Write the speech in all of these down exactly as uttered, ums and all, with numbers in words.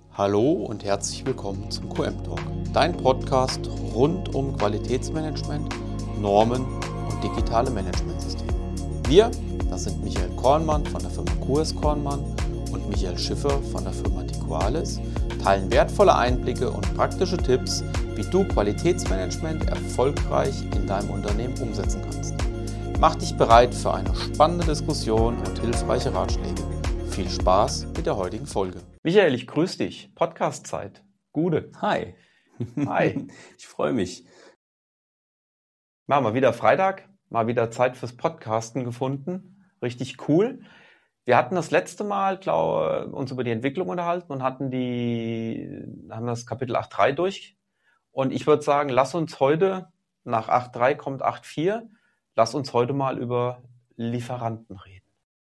Hallo und herzlich willkommen zum Q M Talk, dein Podcast rund um Qualitätsmanagement, Normen und digitale Managementsysteme. Wir, das sind Michael Kornmann von der Firma Q S Kornmann und Michael Schiffer von der Firma Tiqualis, teilen wertvolle Einblicke und praktische Tipps, wie du Qualitätsmanagement erfolgreich in deinem Unternehmen umsetzen kannst. Mach dich bereit für eine spannende Diskussion und hilfreiche Ratschläge. Viel Spaß mit der heutigen Folge. Michael, ich grüße dich. Podcast-Zeit. Gude. Hi. Hi. Ich freue mich. Machen wir wieder Freitag, mal wieder Zeit fürs Podcasten gefunden. Richtig cool. Wir hatten das letzte Mal, glaube ich, uns über die Entwicklung unterhalten und hatten die, haben das Kapitel acht Punkt drei durch. Und ich würde sagen, lass uns heute, nach acht Punkt drei kommt acht Punkt vier, lass uns heute mal über Lieferanten reden.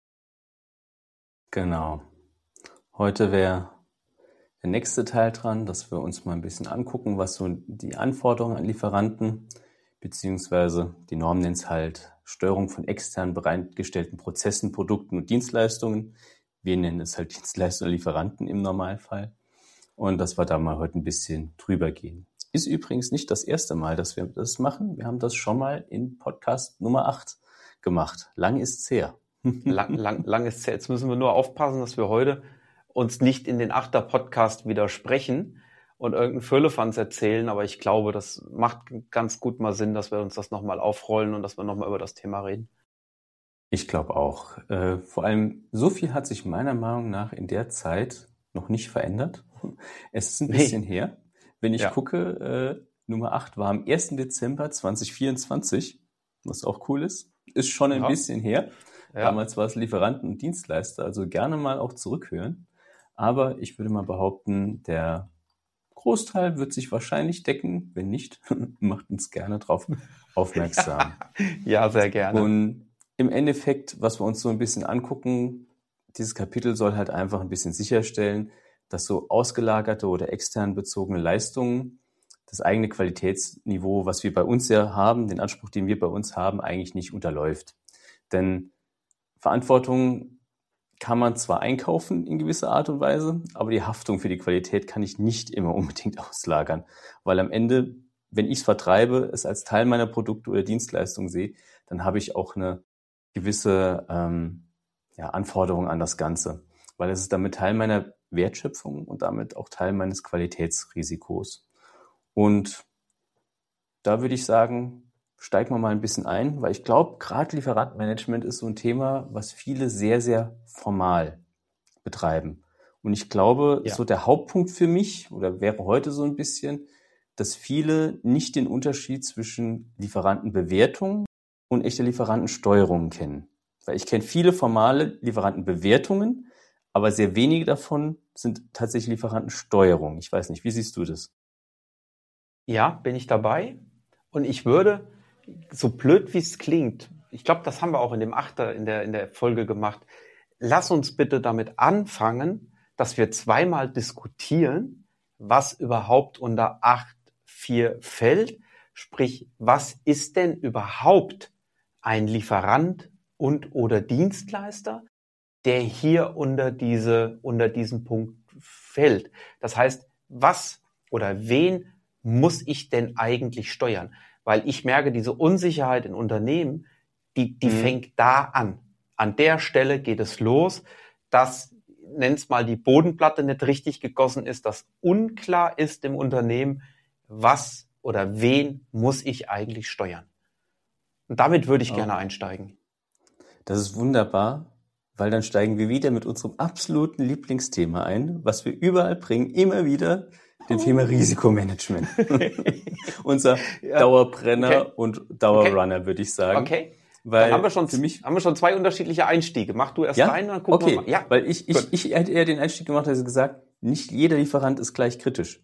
Genau. Heute wäre der nächste Teil dran, dass wir uns mal ein bisschen angucken, was so die Anforderungen an Lieferanten, beziehungsweise die Norm nennt es halt Steuerung von extern bereitgestellten Prozessen, Produkten und Dienstleistungen. Wir nennen es halt Dienstleister und Lieferanten im Normalfall. Und dass wir da mal heute ein bisschen drüber gehen. Ist übrigens nicht das erste Mal, dass wir das machen. Wir haben das schon mal in Podcast Nummer acht gemacht. Lang ist's her. lang, lang, lang ist es. Jetzt müssen wir nur aufpassen, dass wir heute uns nicht in den Achter-Podcast widersprechen und irgendeinen Firlefanz erzählen, aber ich glaube, das macht ganz gut mal Sinn, dass wir uns das nochmal aufrollen und dass wir nochmal über das Thema reden. Ich glaube auch. Äh, vor allem, so viel hat sich meiner Meinung nach in der Zeit noch nicht verändert. Es ist ein bisschen nee. her. Wenn ich ja. gucke, äh, Nummer acht war am ersten Dezember zweitausendvierundzwanzig, was auch cool ist. Ist schon ein ja. bisschen her. Ja. Damals war es Lieferanten und Dienstleister, also gerne mal auch zurückhören. Aber ich würde mal behaupten, der Großteil wird sich wahrscheinlich decken. Wenn nicht, macht uns gerne drauf aufmerksam. Ja, sehr gerne. Und im Endeffekt, was wir uns so ein bisschen angucken, dieses Kapitel soll halt einfach ein bisschen sicherstellen, dass so ausgelagerte oder extern bezogene Leistungen das eigene Qualitätsniveau, was wir bei uns ja haben, den Anspruch, den wir bei uns haben, eigentlich nicht unterläuft. Denn Verantwortung kann man zwar einkaufen in gewisser Art und Weise, aber die Haftung für die Qualität kann ich nicht immer unbedingt auslagern, weil am Ende, wenn ich es vertreibe, es als Teil meiner Produkte oder Dienstleistung sehe, dann habe ich auch eine gewisse ähm, ja, Anforderung an das Ganze, weil es ist damit Teil meiner Wertschöpfung und damit auch Teil meines Qualitätsrisikos. Und da würde ich sagen, steigen wir mal ein bisschen ein, weil ich glaube, gerade Lieferantenmanagement ist so ein Thema, was viele sehr, sehr formal betreiben. Und ich glaube, ja. so der Hauptpunkt für mich oder wäre heute so ein bisschen, dass viele nicht den Unterschied zwischen Lieferantenbewertung und echter Lieferantensteuerung kennen. Weil ich kenne viele formale Lieferantenbewertungen, aber sehr wenige davon sind tatsächlich Lieferantensteuerung. Ich weiß nicht, wie siehst du das? Ja, bin ich dabei. Und ich würde, so blöd wie es klingt, ich glaube, das haben wir auch in dem Achter in der, in der Folge gemacht, lass uns bitte damit anfangen, dass wir zweimal diskutieren, was überhaupt unter acht Punkt vier fällt. Sprich, was ist denn überhaupt ein Lieferant und oder Dienstleister, der hier unter diese, unter diesen Punkt fällt? Das heißt, was oder wen muss ich denn eigentlich steuern? Weil ich merke, diese Unsicherheit in Unternehmen, die, die mhm. fängt da an. An der Stelle geht es los, dass, nenn's mal, die Bodenplatte nicht richtig gegossen ist, dass unklar ist im Unternehmen, was oder wen muss ich eigentlich steuern. Und damit würde ich oh. gerne einsteigen. Das ist wunderbar, weil dann steigen wir wieder mit unserem absoluten Lieblingsthema ein, was wir überall bringen, immer wieder, dem oh. Thema Risikomanagement. Unser ja. Dauerbrenner okay. und Dauerrunner, okay. würde ich sagen. Okay. Weil dann haben wir schon, für mich haben wir schon zwei unterschiedliche Einstiege. Mach du erst ja? rein, dann gucken okay. wir mal. Ja, weil ich, ich, ich hätte eher den Einstieg gemacht, also gesagt, nicht jeder Lieferant ist gleich kritisch.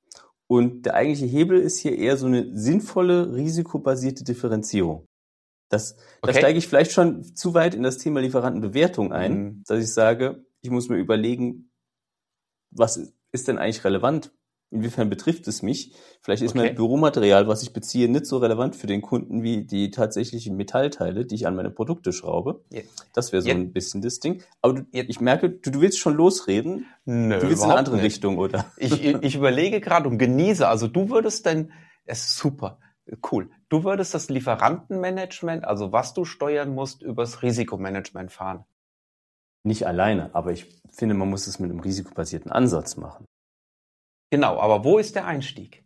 Und der eigentliche Hebel ist hier eher so eine sinnvolle, risikobasierte Differenzierung. Das, okay. Da steige ich vielleicht schon zu weit in das Thema Lieferantenbewertung ein, mhm. dass ich sage, ich muss mir überlegen, was ist denn eigentlich relevant? Inwiefern betrifft es mich? Vielleicht ist Okay. mein Büromaterial, was ich beziehe, nicht so relevant für den Kunden wie die tatsächlichen Metallteile, die ich an meine Produkte schraube. Ja. Das wäre so Ja. ein bisschen das Ding. Aber du, Ja. ich merke, du, du willst schon losreden. Nö, Du willst in eine überhaupt andere nicht. Richtung, oder? Ich, ich überlege gerade und genieße. Also du würdest denn, es ist super, cool. Du würdest das Lieferantenmanagement, also was du steuern musst, übers Risikomanagement fahren. Nicht alleine, aber ich finde, man muss es mit einem risikobasierten Ansatz machen. Genau, aber wo ist der Einstieg?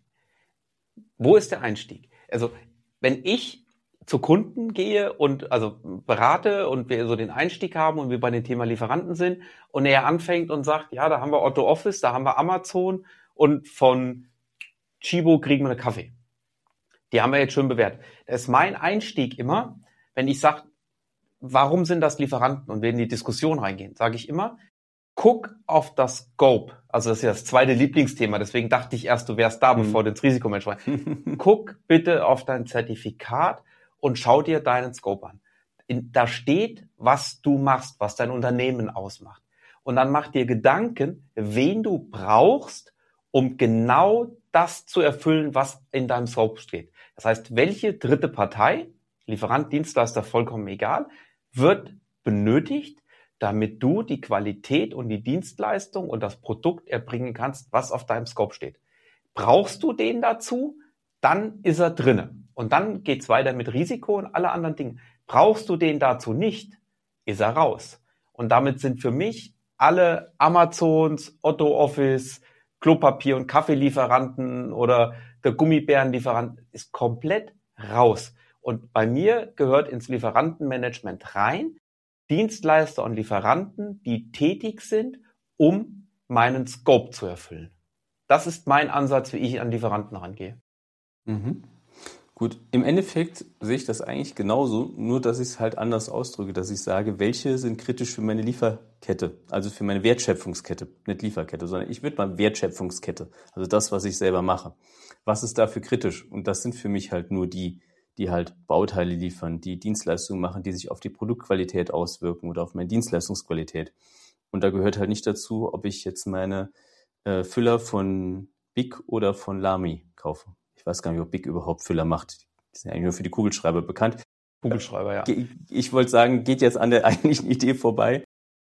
Wo ist der Einstieg? Also wenn ich zu Kunden gehe und also berate und wir so den Einstieg haben und wir bei dem Thema Lieferanten sind und er anfängt und sagt, ja, da haben wir Otto Office, da haben wir Amazon und von Chibo kriegen wir einen Kaffee. Die haben wir jetzt schön bewertet. Das ist mein Einstieg immer, wenn ich sage, warum sind das Lieferanten und wir in die Diskussion reingehen, sage ich immer, guck auf das Scope. Also das ist ja das zweite Lieblingsthema, deswegen dachte ich erst, du wärst da, Hm. bevor du ins Risikomanagement. Guck bitte auf dein Zertifikat und schau dir deinen Scope an. In, da steht, was du machst, was dein Unternehmen ausmacht. Und dann mach dir Gedanken, wen du brauchst, um genau das zu erfüllen, was in deinem Scope steht. Das heißt, welche dritte Partei, Lieferant, Dienstleister, vollkommen egal, wird benötigt, damit du die Qualität und die Dienstleistung und das Produkt erbringen kannst, was auf deinem Scope steht. Brauchst du den dazu, dann ist er drinne. Und dann geht's weiter mit Risiko und alle anderen Dinge. Brauchst du den dazu nicht, ist er raus. Und damit sind für mich alle Amazons, Otto Office, Klopapier- und Kaffeelieferanten oder der Gummibärenlieferant ist komplett raus. Und bei mir gehört ins Lieferantenmanagement rein, Dienstleister und Lieferanten, die tätig sind, um meinen Scope zu erfüllen. Das ist mein Ansatz, wie ich an Lieferanten rangehe. Mhm. Gut, im Endeffekt sehe ich das eigentlich genauso, nur dass ich es halt anders ausdrücke, dass ich sage, welche sind kritisch für meine Lieferkette, also für meine Wertschöpfungskette, nicht Lieferkette, sondern ich würde mal Wertschöpfungskette, also das, was ich selber mache. Was ist dafür kritisch? Und das sind für mich halt nur die, die halt Bauteile liefern, die Dienstleistungen machen, die sich auf die Produktqualität auswirken oder auf meine Dienstleistungsqualität. Und da gehört halt nicht dazu, ob ich jetzt meine äh, Füller von Bic oder von Lamy kaufe. Ich weiß gar nicht, ob Bic überhaupt Füller macht. Die sind ja eigentlich nur für die Kugelschreiber bekannt. Kugelschreiber, ja. Ich wollte sagen, geht jetzt an der eigentlichen Idee vorbei.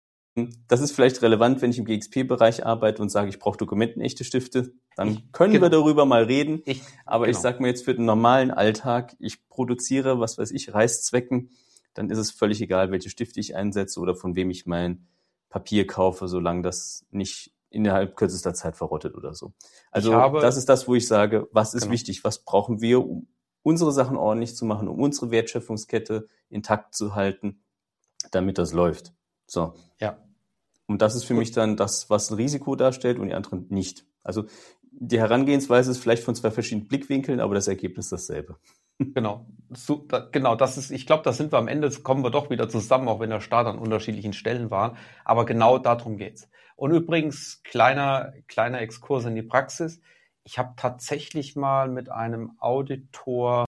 Das ist vielleicht relevant, wenn ich im G X P-Bereich arbeite und sage, ich brauche dokumentenechte Stifte. Dann Ich, können genau. wir darüber mal reden. Ich, Aber genau. ich sage mir jetzt für den normalen Alltag, ich produziere, was weiß ich, Reißzwecken, dann ist es völlig egal, welche Stifte ich einsetze oder von wem ich mein Papier kaufe, solange das nicht innerhalb kürzester Zeit verrottet oder so. Also habe, das ist das, wo ich sage, was ist genau. wichtig, was brauchen wir, um unsere Sachen ordentlich zu machen, um unsere Wertschöpfungskette intakt zu halten, damit das läuft. So. Ja. Und das ist für Gut. mich dann das, was ein Risiko darstellt und die anderen nicht. Also die Herangehensweise ist vielleicht von zwei verschiedenen Blickwinkeln, aber das Ergebnis ist dasselbe. Genau, so, da, genau, das ist, ich glaube, da sind wir am Ende, kommen wir doch wieder zusammen, auch wenn der Start an unterschiedlichen Stellen war. Aber genau darum geht's. Und übrigens, kleiner, kleiner Exkurs in die Praxis. Ich habe tatsächlich mal mit einem Auditor,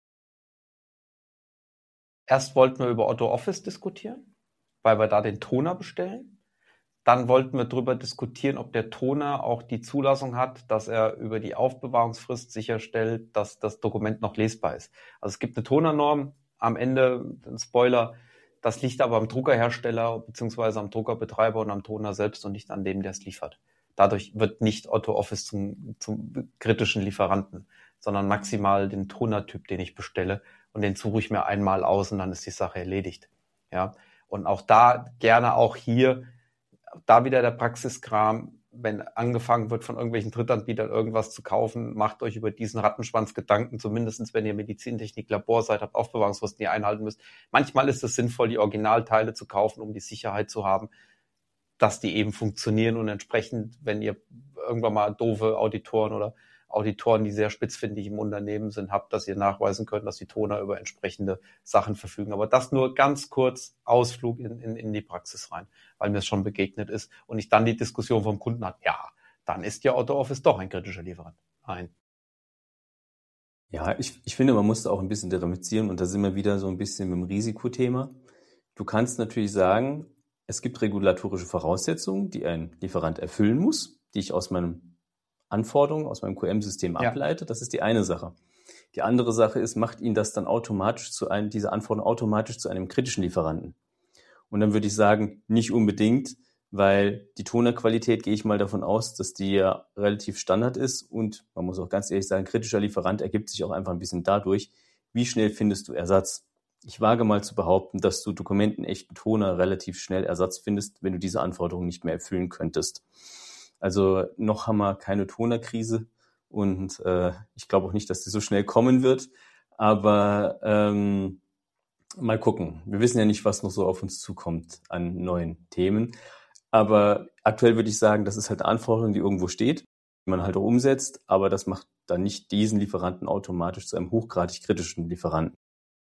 erst wollten wir über Otto Office diskutieren, weil wir da den Toner bestellen. Dann wollten wir darüber diskutieren, ob der Toner auch die Zulassung hat, dass er über die Aufbewahrungsfrist sicherstellt, dass das Dokument noch lesbar ist. Also es gibt eine Tonernorm, am Ende ein Spoiler, das liegt aber am Druckerhersteller beziehungsweise am Druckerbetreiber und am Toner selbst und nicht an dem, der es liefert. Dadurch wird nicht Otto Office zum, zum kritischen Lieferanten, sondern maximal den Tonertyp, den ich bestelle und den suche ich mir einmal aus und dann ist die Sache erledigt. Ja, und auch da gerne auch hier da wieder der Praxiskram, wenn angefangen wird, von irgendwelchen Drittanbietern irgendwas zu kaufen, macht euch über diesen Rattenschwanz Gedanken, zumindest wenn ihr Medizintechnik, Labor seid, habt Aufbewahrungsfristen, die ihr einhalten müsst. Manchmal ist es sinnvoll, die Originalteile zu kaufen, um die Sicherheit zu haben, dass die eben funktionieren und entsprechend, wenn ihr irgendwann mal doofe Auditoren oder Auditoren, die sehr spitzfindig im Unternehmen sind, habt, dass ihr nachweisen könnt, dass die Toner über entsprechende Sachen verfügen. Aber das nur ganz kurz Ausflug in, in, in die Praxis rein, weil mir es schon begegnet ist und ich dann die Diskussion vom Kunden hatte, ja, dann ist ja Otto Office doch ein kritischer Lieferant. Nein. Ja, ich, ich finde, man muss da auch ein bisschen differenzieren und da sind wir wieder so ein bisschen mit dem Risikothema. Du kannst natürlich sagen, es gibt regulatorische Voraussetzungen, die ein Lieferant erfüllen muss, die ich aus meinem Anforderungen aus meinem Q M-System Ja. ableite. Das ist die eine Sache. Die andere Sache ist, macht ihn das dann automatisch zu einem, diese Anforderung automatisch zu einem kritischen Lieferanten? Und dann würde ich sagen, nicht unbedingt, weil die Tonerqualität, gehe ich mal davon aus, dass die ja relativ Standard ist, und man muss auch ganz ehrlich sagen, kritischer Lieferant ergibt sich auch einfach ein bisschen dadurch, wie schnell findest du Ersatz. Ich wage mal zu behaupten, dass du dokumentenechten Toner relativ schnell Ersatz findest, wenn du diese Anforderungen nicht mehr erfüllen könntest. Also noch haben wir keine Tonerkrise, und äh, ich glaube auch nicht, dass die so schnell kommen wird, aber ähm, mal gucken. Wir wissen ja nicht, was noch so auf uns zukommt an neuen Themen. Aber aktuell würde ich sagen, das ist halt eine Anforderung, die irgendwo steht, die man halt auch umsetzt, aber das macht dann nicht diesen Lieferanten automatisch zu einem hochgradig kritischen Lieferanten.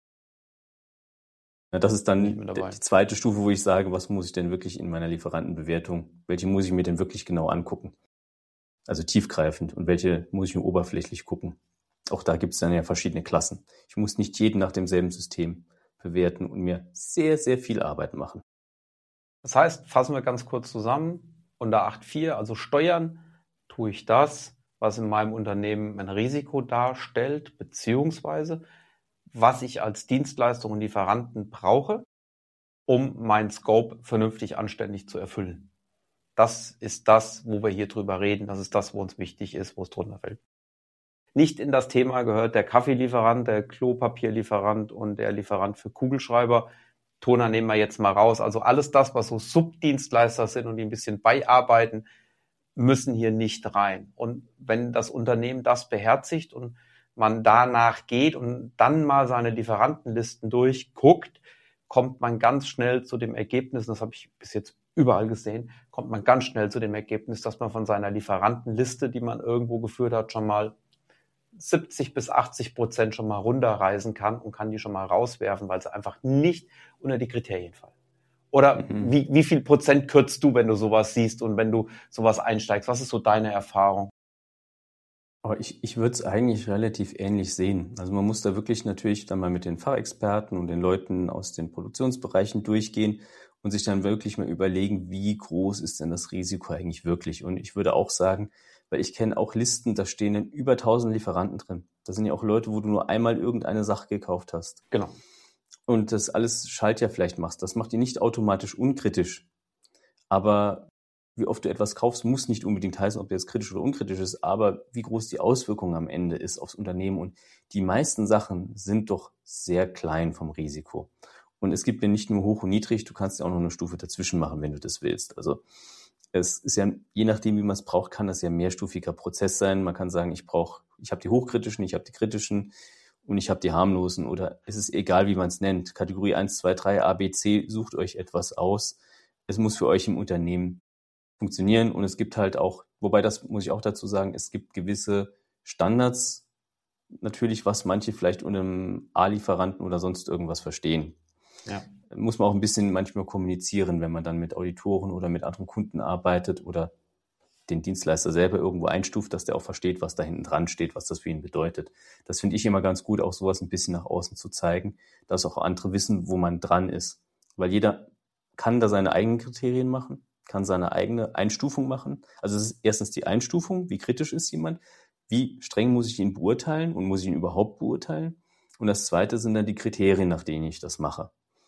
Ja, das ist Bin ich dann mit die dabei. die zweite Stufe, wo ich sage, was muss ich denn wirklich in meiner Lieferantenbewertung, welche muss ich mir denn wirklich genau angucken? Also tiefgreifend, und welche muss ich nur oberflächlich gucken? Auch da gibt es dann ja verschiedene Klassen. Ich muss nicht jeden nach demselben System bewerten und mir sehr, sehr viel Arbeit machen. Das heißt, fassen wir ganz kurz zusammen, unter acht Punkt vier, also Steuern, tue ich das, was in meinem Unternehmen ein Risiko darstellt, beziehungsweise was ich als Dienstleistung und Lieferanten brauche, um meinen Scope vernünftig anständig zu erfüllen. Das ist das, wo wir hier drüber reden. Das ist das, wo uns wichtig ist, wo es drunter fällt. Nicht in das Thema gehört der Kaffeelieferant, der Klopapierlieferant und der Lieferant für Kugelschreiber. Toner nehmen wir jetzt mal raus. Also alles das, was so Subdienstleister sind und die ein bisschen beiarbeiten, müssen hier nicht rein. Und wenn das Unternehmen das beherzigt und man danach geht und dann mal seine Lieferantenlisten durchguckt, kommt man ganz schnell zu dem Ergebnis, das habe ich bis jetzt überall gesehen, kommt man ganz schnell zu dem Ergebnis, dass man von seiner Lieferantenliste, die man irgendwo geführt hat, schon mal siebzig bis achtzig Prozent schon mal runterreisen kann und kann die schon mal rauswerfen, weil sie einfach nicht unter die Kriterien fallen. Oder Mhm. wie, wie viel Prozent kürzt du, wenn du sowas siehst und wenn du sowas einsteigst? Was ist so deine Erfahrung? Aber ich, ich würde es eigentlich relativ ähnlich sehen. Also man muss da wirklich natürlich dann mal mit den Fachexperten und den Leuten aus den Produktionsbereichen durchgehen und sich dann wirklich mal überlegen, wie groß ist denn das Risiko eigentlich wirklich? Und ich würde auch sagen, weil ich kenne auch Listen, da stehen dann über tausend Lieferanten drin. Das sind ja auch Leute, wo du nur einmal irgendeine Sache gekauft hast. Genau. Und das alles Schaltjahr vielleicht machst. Das macht die nicht automatisch unkritisch. Aber wie oft du etwas kaufst, muss nicht unbedingt heißen, ob der jetzt kritisch oder unkritisch ist, aber wie groß die Auswirkung am Ende ist aufs Unternehmen. Und die meisten Sachen sind doch sehr klein vom Risiko. Und es gibt ja nicht nur hoch und niedrig, du kannst ja auch noch eine Stufe dazwischen machen, wenn du das willst. Also es ist ja, je nachdem, wie man es braucht, kann das ja ein mehrstufiger Prozess sein. Man kann sagen, ich brauche, ich habe die hochkritischen, ich habe die kritischen und ich habe die harmlosen, oder es ist egal, wie man es nennt. Kategorie eins, zwei, drei, A, B, C, sucht euch etwas aus. Es muss für euch im Unternehmen funktionieren, und es gibt halt auch, wobei das muss ich auch dazu sagen, es gibt gewisse Standards, natürlich, was manche vielleicht unter einem A-Lieferanten oder sonst irgendwas verstehen. Ja. Muss man auch ein bisschen manchmal kommunizieren, wenn man dann mit Auditoren oder mit anderen Kunden arbeitet oder den Dienstleister selber irgendwo einstuft, dass der auch versteht, was da hinten dran steht, was das für ihn bedeutet. Das finde ich immer ganz gut, auch sowas ein bisschen nach außen zu zeigen, dass auch andere wissen, wo man dran ist. Weil jeder kann da seine eigenen Kriterien machen, kann seine eigene Einstufung machen. Also es ist erstens die Einstufung, wie kritisch ist jemand, wie streng muss ich ihn beurteilen und muss ich ihn überhaupt beurteilen. Und das Zweite sind dann die Kriterien, nach denen ich das mache.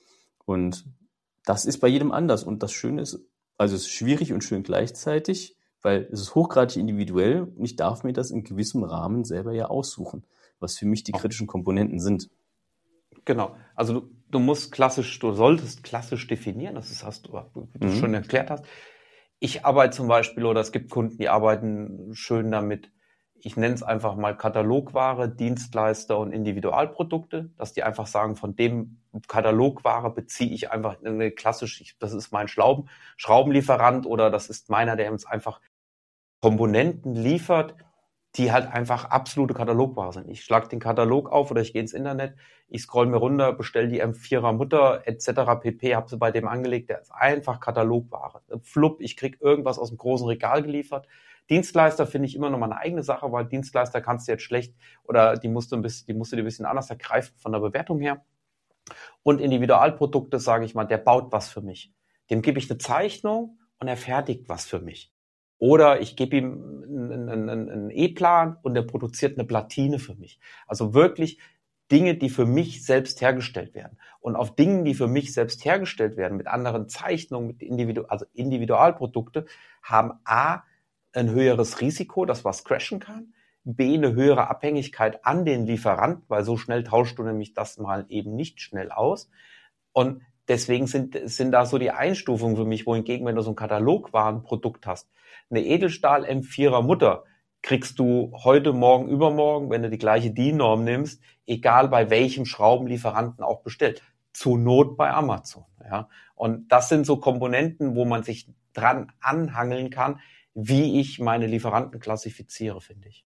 Und das ist bei jedem anders. Und das Schöne ist, also es ist schwierig und schön gleichzeitig, weil es ist hochgradig individuell und ich darf mir das in gewissem Rahmen selber ja aussuchen, was für mich die kritischen Komponenten sind. Genau. Also du, du musst klassisch, du solltest klassisch definieren, das ist, hast du, wie du Mhm. schon erklärt hast. Ich arbeite zum Beispiel, oder es gibt Kunden, die arbeiten schön damit, ich nenne es einfach mal Katalogware, Dienstleister und Individualprodukte, dass die einfach sagen, von dem Katalogware beziehe ich einfach eine klassische, das ist mein Schrauben, Schraubenlieferant, oder das ist meiner, der uns einfach Komponenten liefert, die halt einfach absolute Katalogware sind. Ich schlage den Katalog auf oder ich gehe ins Internet, ich scroll mir runter, bestelle die M vierer Mutter et cetera pp, habe sie bei dem angelegt, der ist einfach Katalogware. Flupp, ich krieg irgendwas aus dem großen Regal geliefert. Dienstleister finde ich immer noch mal eine eigene Sache, weil Dienstleister kannst du jetzt schlecht, oder die musst du ein bisschen, die musst du dir ein bisschen anders ergreifen von der Bewertung her. Und Individualprodukte, sage ich mal, der baut was für mich. Dem gebe ich eine Zeichnung und er fertigt was für mich. Oder ich gebe ihm einen, einen, einen E-Plan und der produziert eine Platine für mich. Also wirklich Dinge, die für mich selbst hergestellt werden. Und auf Dingen, die für mich selbst hergestellt werden, mit anderen Zeichnungen, mit Individu- also Individualprodukte, haben A, ein höheres Risiko, dass was crashen kann, B, eine höhere Abhängigkeit an den Lieferanten, weil so schnell tauschst du nämlich das mal eben nicht schnell aus. Und deswegen sind, sind da so die Einstufungen für mich, wohingegen, wenn du so ein Katalogwarenprodukt hast, eine Edelstahl M vierer Mutter, kriegst du heute, morgen, übermorgen, wenn du die gleiche D I N-Norm nimmst, egal bei welchem Schraubenlieferanten auch bestellt. Zur Not bei Amazon. Ja. Und das sind so Komponenten, wo man sich dran anhangeln kann, wie ich meine Lieferanten klassifiziere, finde ich.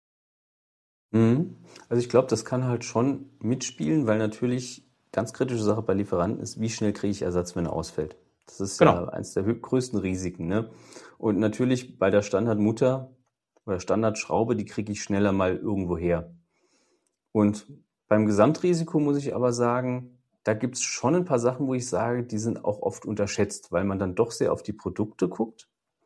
Mhm. Also ich glaube, das kann halt schon mitspielen, weil natürlich ganz kritische Sache bei Lieferanten ist, wie schnell kriege ich Ersatz, wenn er ausfällt. Das ist ja Genau. eines der hö- größten Risiken, ne? Und natürlich bei der Standardmutter oder Standardschraube, die kriege ich schneller mal irgendwo her. Und beim Gesamtrisiko muss ich aber sagen, da gibt es schon ein paar Sachen, wo ich sage, die sind auch oft unterschätzt, weil man dann doch sehr auf die Produkte guckt.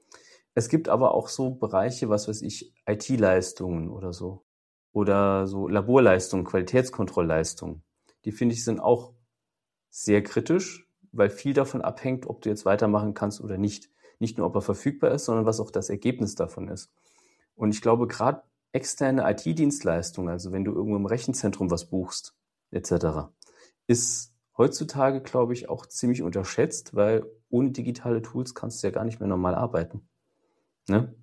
Es gibt aber auch so Bereiche, was weiß ich, I T-Leistungen oder so. Oder so Laborleistungen, Qualitätskontrollleistungen. Die finde ich sind auch sehr kritisch, weil viel davon abhängt, ob du jetzt weitermachen kannst oder nicht. Nicht nur, ob er verfügbar ist, sondern was auch das Ergebnis davon ist. Und ich glaube, gerade externe I T-Dienstleistungen, also wenn du irgendwo im Rechenzentrum was buchst, et cetera, ist heutzutage, glaube ich, auch ziemlich unterschätzt, weil ohne digitale Tools kannst du ja gar nicht mehr normal arbeiten. Ne?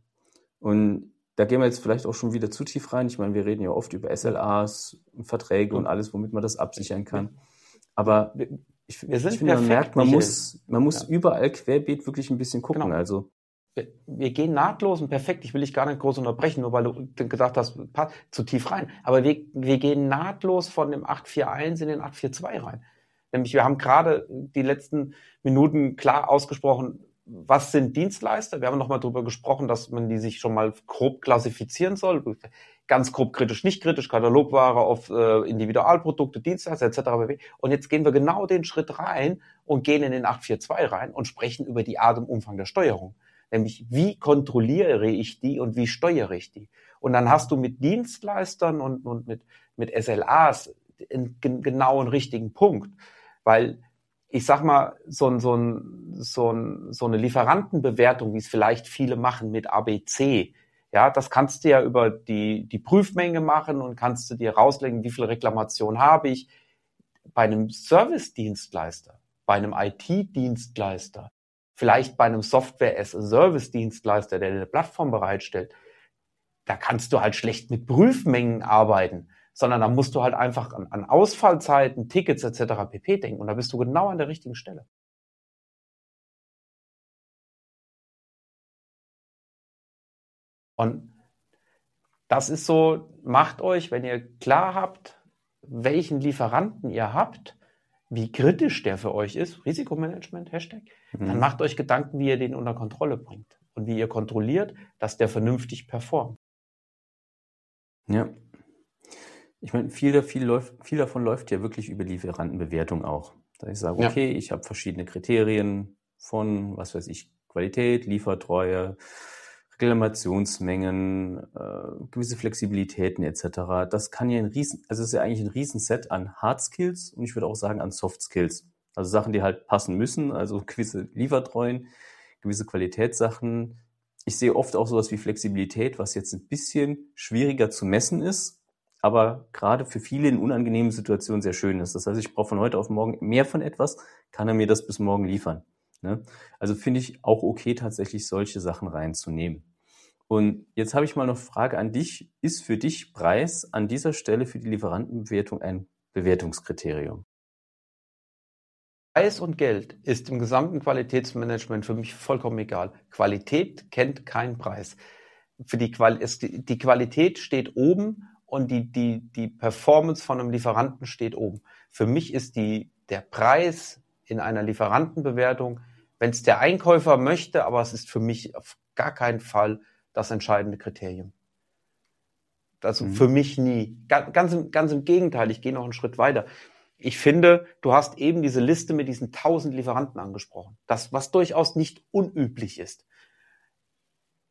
Und da gehen wir jetzt vielleicht auch schon wieder zu tief rein. Ich meine, wir reden ja oft über S L As, Verträge und alles, womit man das absichern kann. Aber Wir, ich, wir sind ich finde, man perfekt, merkt, man Michael. muss, man muss Ja. überall querbeet wirklich ein bisschen gucken. Genau. Also Wir, wir gehen nahtlos und perfekt. Ich will dich gar nicht groß unterbrechen, nur weil du gesagt hast, passt zu tief rein. Aber wir, wir gehen nahtlos von dem acht vier eins in den acht vier zwei rein. Nämlich, wir haben gerade die letzten Minuten klar ausgesprochen, was sind Dienstleister? Wir haben nochmal darüber gesprochen, dass man die sich schon mal grob klassifizieren soll. Ganz grob kritisch, nicht kritisch, Katalogware auf äh, Individualprodukte, Dienstleister et cetera. Und jetzt gehen wir genau den Schritt rein und gehen in den acht vier zwei rein und sprechen über die Art und Umfang der Steuerung. Nämlich, wie kontrolliere ich die und wie steuere ich die? Und dann hast du mit Dienstleistern und, und mit, mit S L As einen genauen richtigen Punkt. Weil ich sag mal, so, ein, so, ein, so, ein, so eine Lieferantenbewertung, wie es vielleicht viele machen mit A B C, ja, das kannst du ja über die, die Prüfmenge machen und kannst du dir rauslegen, wie viel Reklamation habe ich. Bei einem Service-Dienstleister, bei einem I T-Dienstleister, vielleicht bei einem Software-as-a-Service-Dienstleister, der eine Plattform bereitstellt, da kannst du halt schlecht mit Prüfmengen arbeiten, sondern da musst du halt einfach an, an Ausfallzeiten, Tickets et cetera pp. Denken und da bist du genau an der richtigen Stelle. Und das ist so, macht euch, wenn ihr klar habt, welchen Lieferanten ihr habt, wie kritisch der für euch ist, Risikomanagement, Hashtag, mhm. dann macht euch Gedanken, wie ihr den unter Kontrolle bringt und wie ihr kontrolliert, dass der vernünftig performt. Ja. Ich meine, viel, viel, läuft, viel davon läuft ja wirklich über Lieferantenbewertung auch. Da ich sage, okay, ja. ich habe verschiedene Kriterien von, was weiß ich, Qualität, Liefertreue, Reklamationsmengen, äh, gewisse Flexibilitäten et cetera. Das kann ja ein riesen, also es ist ja eigentlich ein Riesenset an Hard Skills und ich würde auch sagen an Soft Skills. Also Sachen, die halt passen müssen, also gewisse Liefertreuen, gewisse Qualitätssachen. Ich sehe oft auch sowas wie Flexibilität, was jetzt ein bisschen schwieriger zu messen ist, aber gerade für viele in unangenehmen Situationen sehr schön ist. Das heißt, ich brauche von heute auf morgen mehr von etwas, kann er mir das bis morgen liefern. Ne? Also finde ich auch okay, tatsächlich solche Sachen reinzunehmen. Und jetzt habe ich mal noch eine Frage an dich. Ist für dich Preis an dieser Stelle für die Lieferantenbewertung ein Bewertungskriterium? Preis und Geld ist im gesamten Qualitätsmanagement für mich vollkommen egal. Qualität kennt keinen Preis. Für die, Quali- es, die Qualität steht oben und die, die, die Performance von einem Lieferanten steht oben. Für mich ist die, der Preis in einer Lieferantenbewertung, wenn es der Einkäufer möchte, aber es ist für mich auf gar keinen Fall das entscheidende Kriterium. Also mhm. für mich nie. Ganz, ganz, im, ganz im Gegenteil, ich gehe noch einen Schritt weiter. Ich finde, du hast eben diese Liste mit diesen tausend Lieferanten angesprochen. Das, was durchaus nicht unüblich ist.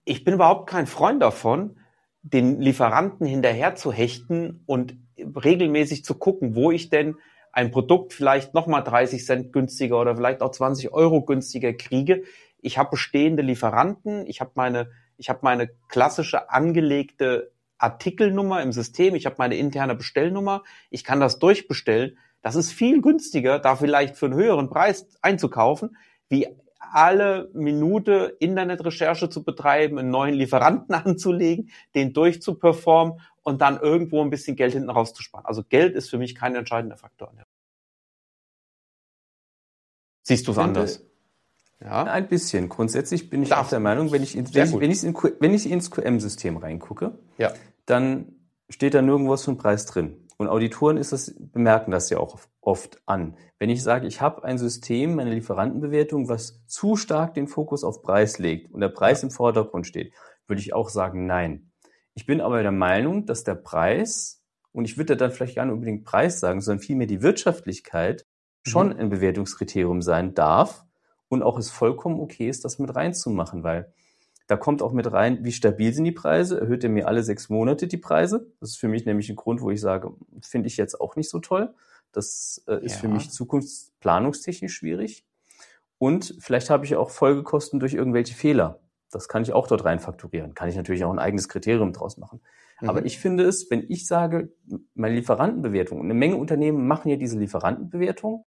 ich bin überhaupt kein Freund davon, den Lieferanten hinterher zu hechten und regelmäßig zu gucken, wo ich denn ein Produkt vielleicht nochmal dreißig Cent günstiger oder vielleicht auch zwanzig Euro günstiger kriege. Ich habe bestehende Lieferanten, ich habe meine, ich habe meine klassische angelegte Artikelnummer im System, ich habe meine interne Bestellnummer, ich kann das durchbestellen. Das ist viel günstiger, da vielleicht für einen höheren Preis einzukaufen, wie alle Minute Internetrecherche zu betreiben, einen neuen Lieferanten anzulegen, den durchzuperformen und dann irgendwo ein bisschen Geld hinten rauszusparen. Also Geld ist für mich kein entscheidender Faktor. Siehst du es anders? Ja? Ein bisschen. Grundsätzlich bin ich auch der Meinung, wenn ich, in, wenn, ich, wenn, ich in, wenn ich ins Q M-System reingucke, ja. dann steht da nirgendwo was von Preis drin. Und Auditoren ist das, bemerken das ja auch oft an. Wenn ich sage, ich habe ein System, eine Lieferantenbewertung, was zu stark den Fokus auf Preis legt und der Preis ja. im Vordergrund steht, würde ich auch sagen, nein. Ich bin aber der Meinung, dass der Preis, und ich würde dann vielleicht gar nicht unbedingt Preis sagen, sondern vielmehr die Wirtschaftlichkeit mhm. schon ein Bewertungskriterium sein darf und auch es vollkommen okay ist, das mit reinzumachen, weil da kommt auch mit rein, wie stabil sind die Preise? Erhöht er mir alle sechs Monate die Preise? Das ist für mich nämlich ein Grund, wo ich sage, finde ich jetzt auch nicht so toll. Das äh, ist ja. für mich zukunftsplanungstechnisch schwierig. Und vielleicht habe ich auch Folgekosten durch irgendwelche Fehler. Das kann ich auch dort rein fakturieren. Kann ich natürlich auch ein eigenes Kriterium draus machen. Mhm. Aber ich finde es, wenn ich sage, meine Lieferantenbewertung, und eine Menge Unternehmen machen ja diese Lieferantenbewertung,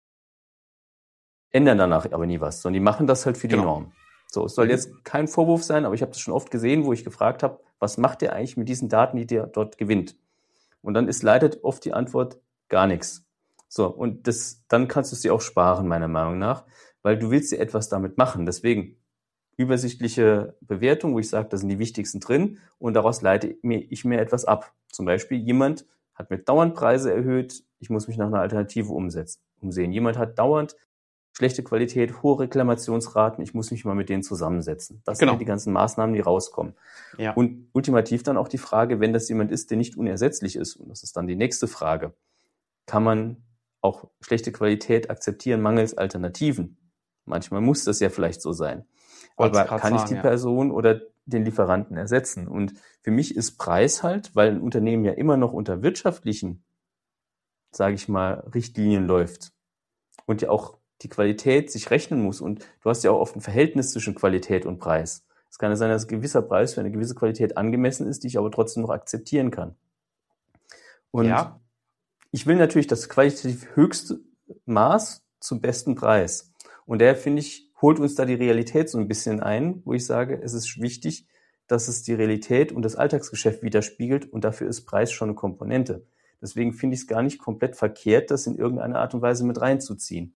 ändern danach aber nie was, sondern die machen das halt für die genau. Norm. So, es soll jetzt kein Vorwurf sein, aber ich habe das schon oft gesehen, wo ich gefragt habe, was macht der eigentlich mit diesen Daten, die der dort gewinnt? Und dann ist leider oft die Antwort gar nichts. So, und das, dann kannst du es dir auch sparen, meiner Meinung nach, weil du willst dir etwas damit machen. Deswegen übersichtliche Bewertung, wo ich sage, da sind die wichtigsten drin und daraus leite ich mir etwas ab. Zum Beispiel, jemand hat mir dauernd Preise erhöht, ich muss mich nach einer Alternative umsetzen, umsehen. Jemand hat dauernd schlechte Qualität, hohe Reklamationsraten, ich muss mich mal mit denen zusammensetzen. Das genau. sind die ganzen Maßnahmen, die rauskommen. Ja. Und ultimativ dann auch die Frage, wenn das jemand ist, der nicht unersetzlich ist, und das ist dann die nächste Frage, kann man auch schlechte Qualität akzeptieren, mangels Alternativen? Manchmal muss das ja vielleicht so sein. Aber kann ich die Person ja. oder den Lieferanten ersetzen? Und für mich ist Preis halt, weil ein Unternehmen ja immer noch unter wirtschaftlichen, sage ich mal, Richtlinien läuft und ja auch die Qualität sich rechnen muss. Und du hast ja auch oft ein Verhältnis zwischen Qualität und Preis. Es kann ja sein, dass ein gewisser Preis für eine gewisse Qualität angemessen ist, die ich aber trotzdem noch akzeptieren kann. Und ja. ich will natürlich das qualitativ höchste Maß zum besten Preis. Und der, finde ich, holt uns da die Realität so ein bisschen ein, wo ich sage, es ist wichtig, dass es die Realität und das Alltagsgeschäft widerspiegelt und dafür ist Preis schon eine Komponente. Deswegen finde ich es gar nicht komplett verkehrt, das in irgendeiner Art und Weise mit reinzuziehen.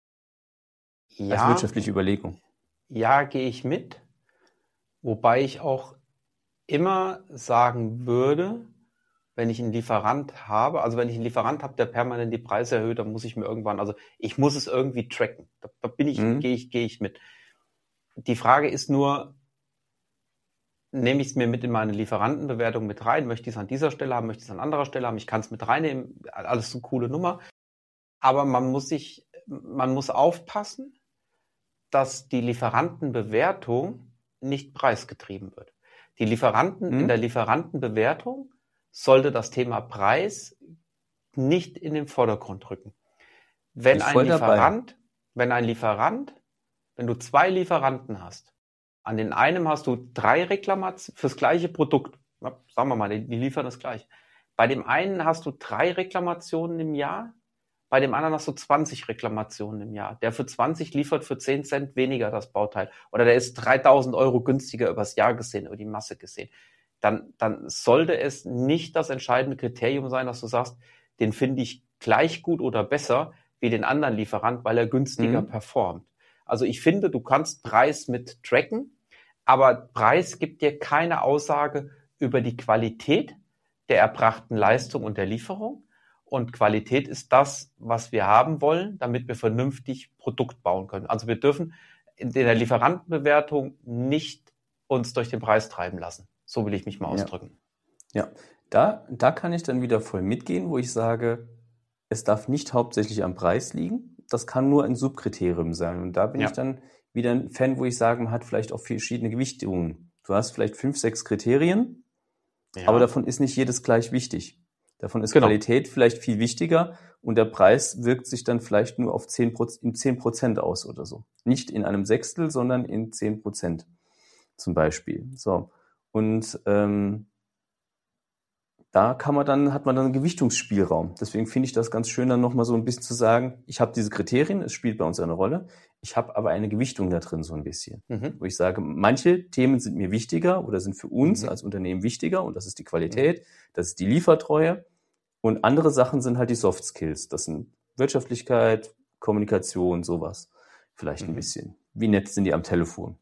Ja, als wirtschaftliche Überlegung. Ja, gehe ich mit. Wobei ich auch immer sagen würde, wenn ich einen Lieferant habe, also wenn ich einen Lieferant habe, der permanent die Preise erhöht, dann muss ich mir irgendwann, also ich muss es irgendwie tracken. Da, da bin ich, mhm. gehe ich, gehe ich mit. Die Frage ist nur, nehme ich es mir mit in meine Lieferantenbewertung mit rein? Möchte ich es an dieser Stelle haben? Möchte ich es an anderer Stelle haben? Ich kann es mit reinnehmen. Alles so coole Nummer. Aber man muss sich, man muss aufpassen, dass die Lieferantenbewertung nicht preisgetrieben wird. Die Lieferanten, mhm. in der Lieferantenbewertung sollte das Thema Preis nicht in den Vordergrund rücken. Wenn ein Lieferant, dabei. wenn ein Lieferant, wenn du zwei Lieferanten hast, an den einen hast du drei Reklamationen fürs gleiche Produkt, sagen wir mal, die, die liefern das gleich. Bei dem einen hast du drei Reklamationen im Jahr, bei dem anderen hast du zwanzig Reklamationen im Jahr. Der für zwanzig liefert für zehn Cent weniger das Bauteil. Oder der ist dreitausend Euro günstiger übers Jahr gesehen, über die Masse gesehen. Dann, dann sollte es nicht das entscheidende Kriterium sein, dass du sagst, den finde ich gleich gut oder besser wie den anderen Lieferant, weil er günstiger mhm. performt. Also ich finde, du kannst Preis mit tracken, aber Preis gibt dir keine Aussage über die Qualität der erbrachten Leistung und der Lieferung. Und Qualität ist das, was wir haben wollen, damit wir vernünftig Produkt bauen können. Also wir dürfen in der Lieferantenbewertung nicht uns durch den Preis treiben lassen. So will ich mich mal ausdrücken. Ja, ja. Da, da kann ich dann wieder voll mitgehen, wo ich sage, es darf nicht hauptsächlich am Preis liegen. Das kann nur ein Subkriterium sein. Und da bin ja. ich dann wieder ein Fan, wo ich sage, man hat vielleicht auch verschiedene Gewichtungen Du hast vielleicht fünf, sechs Kriterien, Ja. aber davon ist nicht jedes gleich wichtig. Davon ist Genau. Qualität vielleicht viel wichtiger und der Preis wirkt sich dann vielleicht nur auf zehn Prozent, in zehn Prozent aus oder so. Nicht in einem Sechstel, sondern in zehn Prozent zum Beispiel. So. Und ähm, da kann man dann, hat man dann einen Gewichtungsspielraum. Deswegen finde ich das ganz schön, dann nochmal so ein bisschen zu sagen, ich habe diese Kriterien, es spielt bei uns eine Rolle, ich habe aber eine Gewichtung da drin so ein bisschen. Mhm. Wo ich sage, manche Themen sind mir wichtiger oder sind für uns Mhm. als Unternehmen wichtiger und das ist die Qualität, das ist die Liefertreue und andere Sachen sind halt die Soft Skills. Das sind Wirtschaftlichkeit, Kommunikation, sowas. Vielleicht Mhm. ein bisschen. Wie nett sind die am Telefon?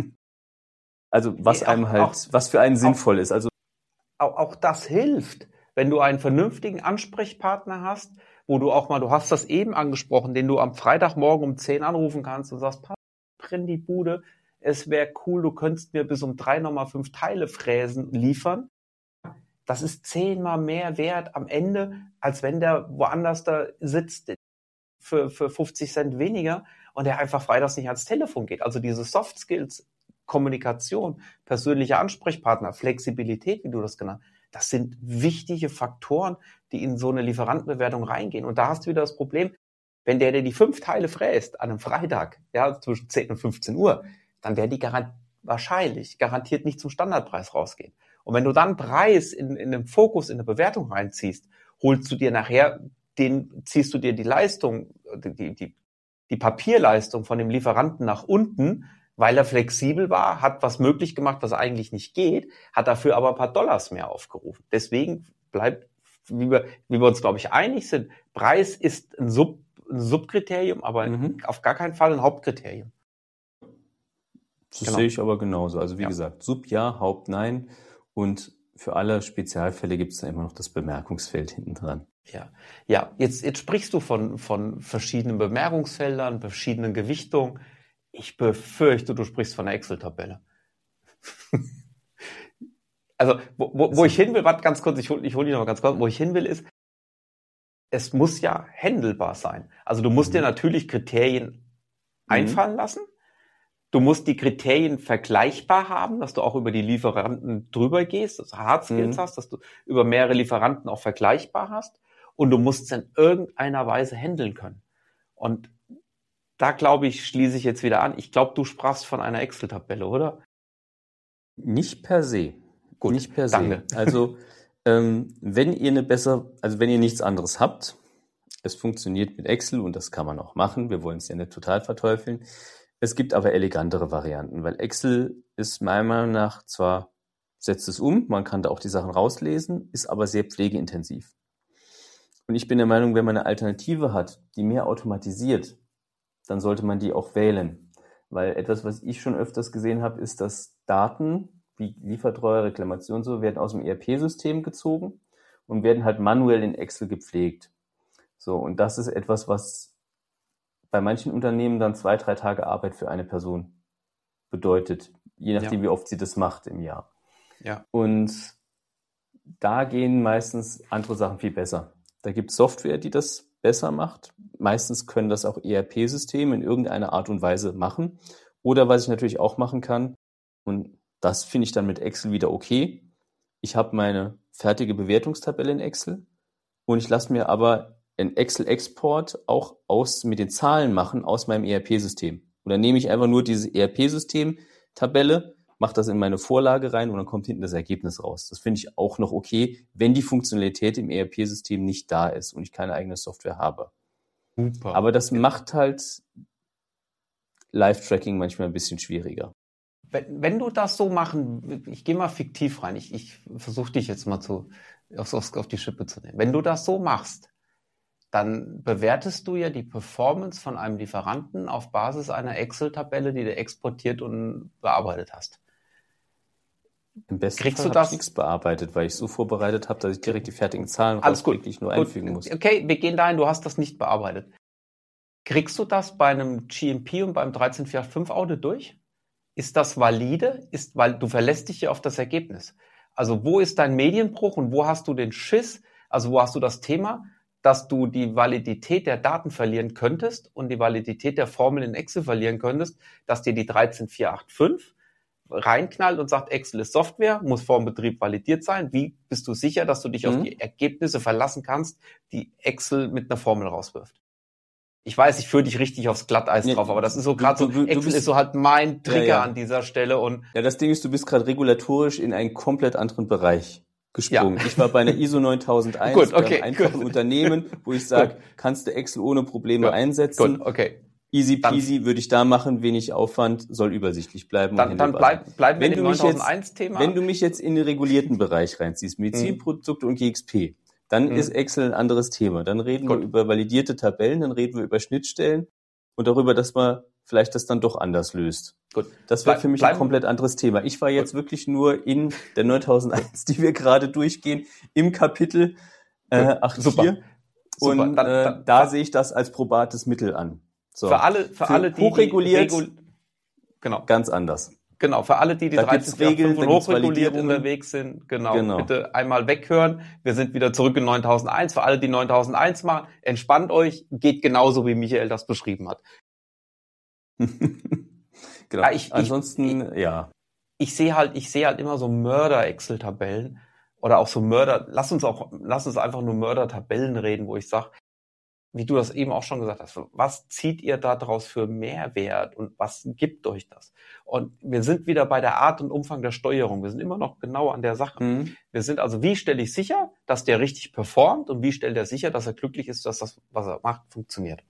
Also was Nee, einem auch- halt, auch- was für einen sinnvoll ist. Also Auch, auch das hilft, wenn du einen vernünftigen Ansprechpartner hast, wo du auch mal, du hast das eben angesprochen, den du am Freitagmorgen um zehn anrufen kannst und sagst, Pass, brenn die Bude, es wäre cool, du könntest mir bis um drei nochmal fünf Teile fräsen, liefern. Das ist zehnmal mehr wert am Ende, als wenn der woanders da sitzt für, für fünfzig Cent weniger und der einfach freitags nicht ans Telefon geht. Also diese Soft Skills, Kommunikation, persönlicher Ansprechpartner, Flexibilität, wie du das genannt hast, das sind wichtige Faktoren, die in so eine Lieferantenbewertung reingehen. Und da hast du wieder das Problem, wenn der dir die fünf Teile fräst an einem Freitag, ja, zwischen zehn und fünfzehn Uhr, dann werden die garant wahrscheinlich garantiert nicht zum Standardpreis rausgehen. Und wenn du dann Preis in, in den Fokus, in eine Bewertung reinziehst, holst du dir nachher, den ziehst du dir die Leistung, die, die, die Papierleistung von dem Lieferanten nach unten, weil er flexibel war, hat was möglich gemacht, was eigentlich nicht geht, hat dafür aber ein paar Dollars mehr aufgerufen. Deswegen bleibt, wie wir, wie wir uns, glaube ich, einig sind, Preis ist ein, Sub, ein Subkriterium, aber Mhm. auf gar keinen Fall ein Hauptkriterium. Das Genau. sehe ich aber genauso. Also wie Ja. gesagt, Sub ja, Haupt nein. Und für alle Spezialfälle gibt es dann immer noch das Bemerkungsfeld hinten dran. Ja, ja. Jetzt, jetzt sprichst du von, von verschiedenen Bemerkungsfeldern, verschiedenen Gewichtungen. Ich befürchte, du sprichst von einer Excel-Tabelle. Also, wo, wo, wo ich hin will, warte ganz kurz, ich hole ich hol dich noch mal ganz kurz, wo ich hin will, ist, es muss ja handelbar sein. Also du musst Mhm. dir natürlich Kriterien Mhm. einfallen lassen. Du musst die Kriterien vergleichbar haben, dass du auch über die Lieferanten drüber gehst, dass du Hard Skills Mhm. hast, dass du über mehrere Lieferanten auch vergleichbar hast. Und du musst es in irgendeiner Weise handeln können. Und da, glaube ich, schließe ich jetzt wieder an. Ich glaube, du sprachst von einer Excel-Tabelle, oder? Nicht per se. Gut, Nicht per se. danke. Also ähm, wenn ihr eine besser, also wenn ihr nichts anderes habt, es funktioniert mit Excel und das kann man auch machen. Wir wollen es ja nicht total verteufeln. Es gibt aber elegantere Varianten, weil Excel ist meiner Meinung nach zwar, setzt es um, man kann da auch die Sachen rauslesen, ist aber sehr pflegeintensiv. Und ich bin der Meinung, wenn man eine Alternative hat, die mehr automatisiert, dann sollte man die auch wählen. Weil etwas, was ich schon öfters gesehen habe, ist, dass Daten wie Liefertreue, Reklamation so werden aus dem E R P-System gezogen und werden halt manuell in Excel gepflegt. So, und das ist etwas, was bei manchen Unternehmen dann zwei, drei Tage Arbeit für eine Person bedeutet, je nachdem, Ja. wie oft sie das macht im Jahr. Ja. Und da gehen meistens andere Sachen viel besser. Da gibt es Software, die das besser macht. Meistens können das auch E R P-Systeme in irgendeiner Art und Weise machen. Oder was ich natürlich auch machen kann, und das finde ich dann mit Excel wieder okay, ich habe meine fertige Bewertungstabelle in Excel und ich lasse mir aber einen Excel-Export auch aus mit den Zahlen machen aus meinem E R P-System. Und dann nehme ich einfach nur diese E R P-System-Tabelle, mache das in meine Vorlage rein und dann kommt hinten das Ergebnis raus. Das finde ich auch noch okay, wenn die Funktionalität im E R P-System nicht da ist und ich keine eigene Software habe. Super. Aber das macht halt Live-Tracking manchmal ein bisschen schwieriger. Wenn, wenn du das so machen, ich gehe mal fiktiv rein, ich, ich versuche dich jetzt mal zu, auf, auf die Schippe zu nehmen. Wenn du das so machst, dann bewertest du ja die Performance von einem Lieferanten auf Basis einer Excel-Tabelle, die du exportiert und bearbeitet hast. Im besten Kriegst Fall du habe ich das? nichts bearbeitet, weil ich so vorbereitet habe, dass ich direkt die fertigen Zahlen Alles gut. rauskriege, die ich nur Gut. einfügen muss. Okay, wir gehen dahin, du hast das nicht bearbeitet. Kriegst du das bei einem G M P und beim dreizehn vier acht fünf Audit durch? Ist das valide? Ist, weil du verlässt dich ja auf das Ergebnis. Also wo ist dein Medienbruch und wo hast du den Schiss? Also wo hast du das Thema, dass du die Validität der Daten verlieren könntest und die Validität der Formel in Excel verlieren könntest, dass dir die dreizehn vier acht fünf, reinknallt und sagt, Excel ist Software, muss vor dem Betrieb validiert sein. Wie bist du sicher, dass du dich mhm. auf die Ergebnisse verlassen kannst, die Excel mit einer Formel rauswirft? Ich weiß, ich führe dich richtig aufs Glatteis nee, drauf, aber das ist so gerade so, du, du, Excel du bist, ist so halt mein Trigger ja, ja. an dieser Stelle. Und ja, das Ding ist, du bist gerade regulatorisch in einen komplett anderen Bereich gesprungen. Ja. Ich war bei einer I S O neuntausendeins, gut, okay, bei einem einfachen gut. Unternehmen, wo ich sage, kannst du Excel ohne Probleme gut. einsetzen. Gut, okay. Easy peasy dann, würde ich da machen, wenig Aufwand, soll übersichtlich bleiben. Dann, dann bleib, bleiben wir im neuntausendeins-Thema. Wenn du mich jetzt in den regulierten Bereich reinziehst, Medizinprodukte und G X P, dann mhm. ist Excel ein anderes Thema. Dann reden Gut. wir über validierte Tabellen, dann reden wir über Schnittstellen und darüber, dass man vielleicht das dann doch anders löst. Gut. Das wäre für mich Bleib, ein komplett anderes Thema. Ich war jetzt Gut. wirklich nur in der neuntausendeins, die wir gerade durchgehen, im Kapitel äh, acht Punkt vier. Und Super. Dann, äh, dann, da sehe ich das als probates Mittel an. So. Für alle, für, für alle, die hochreguliert, die genau. ganz anders. Genau, für alle, die die dreißig Regeln, und hochreguliert unterwegs sind, genau, genau, bitte einmal weghören. Wir sind wieder zurück in neuntausendeins. Für alle, die neuntausendeins machen, entspannt euch, geht genauso, wie Michael das beschrieben hat. Genau. Ja, ich, Ansonsten, ich, ja. Ich, ich sehe halt, ich sehe halt immer so Mörder-Excel-Tabellen oder auch so Mörder, lass uns auch, lass uns einfach nur Mörder-Tabellen reden, wo ich sage, wie du das eben auch schon gesagt hast, was zieht ihr da draus für Mehrwert und was gibt euch das? Und wir sind wieder bei der Art und Umfang der Steuerung. Wir sind immer noch genau an der Sache. Mhm. Wir sind also, wie stelle ich sicher, dass der richtig performt und wie stellt er sicher, dass er glücklich ist, dass das, was er macht, funktioniert?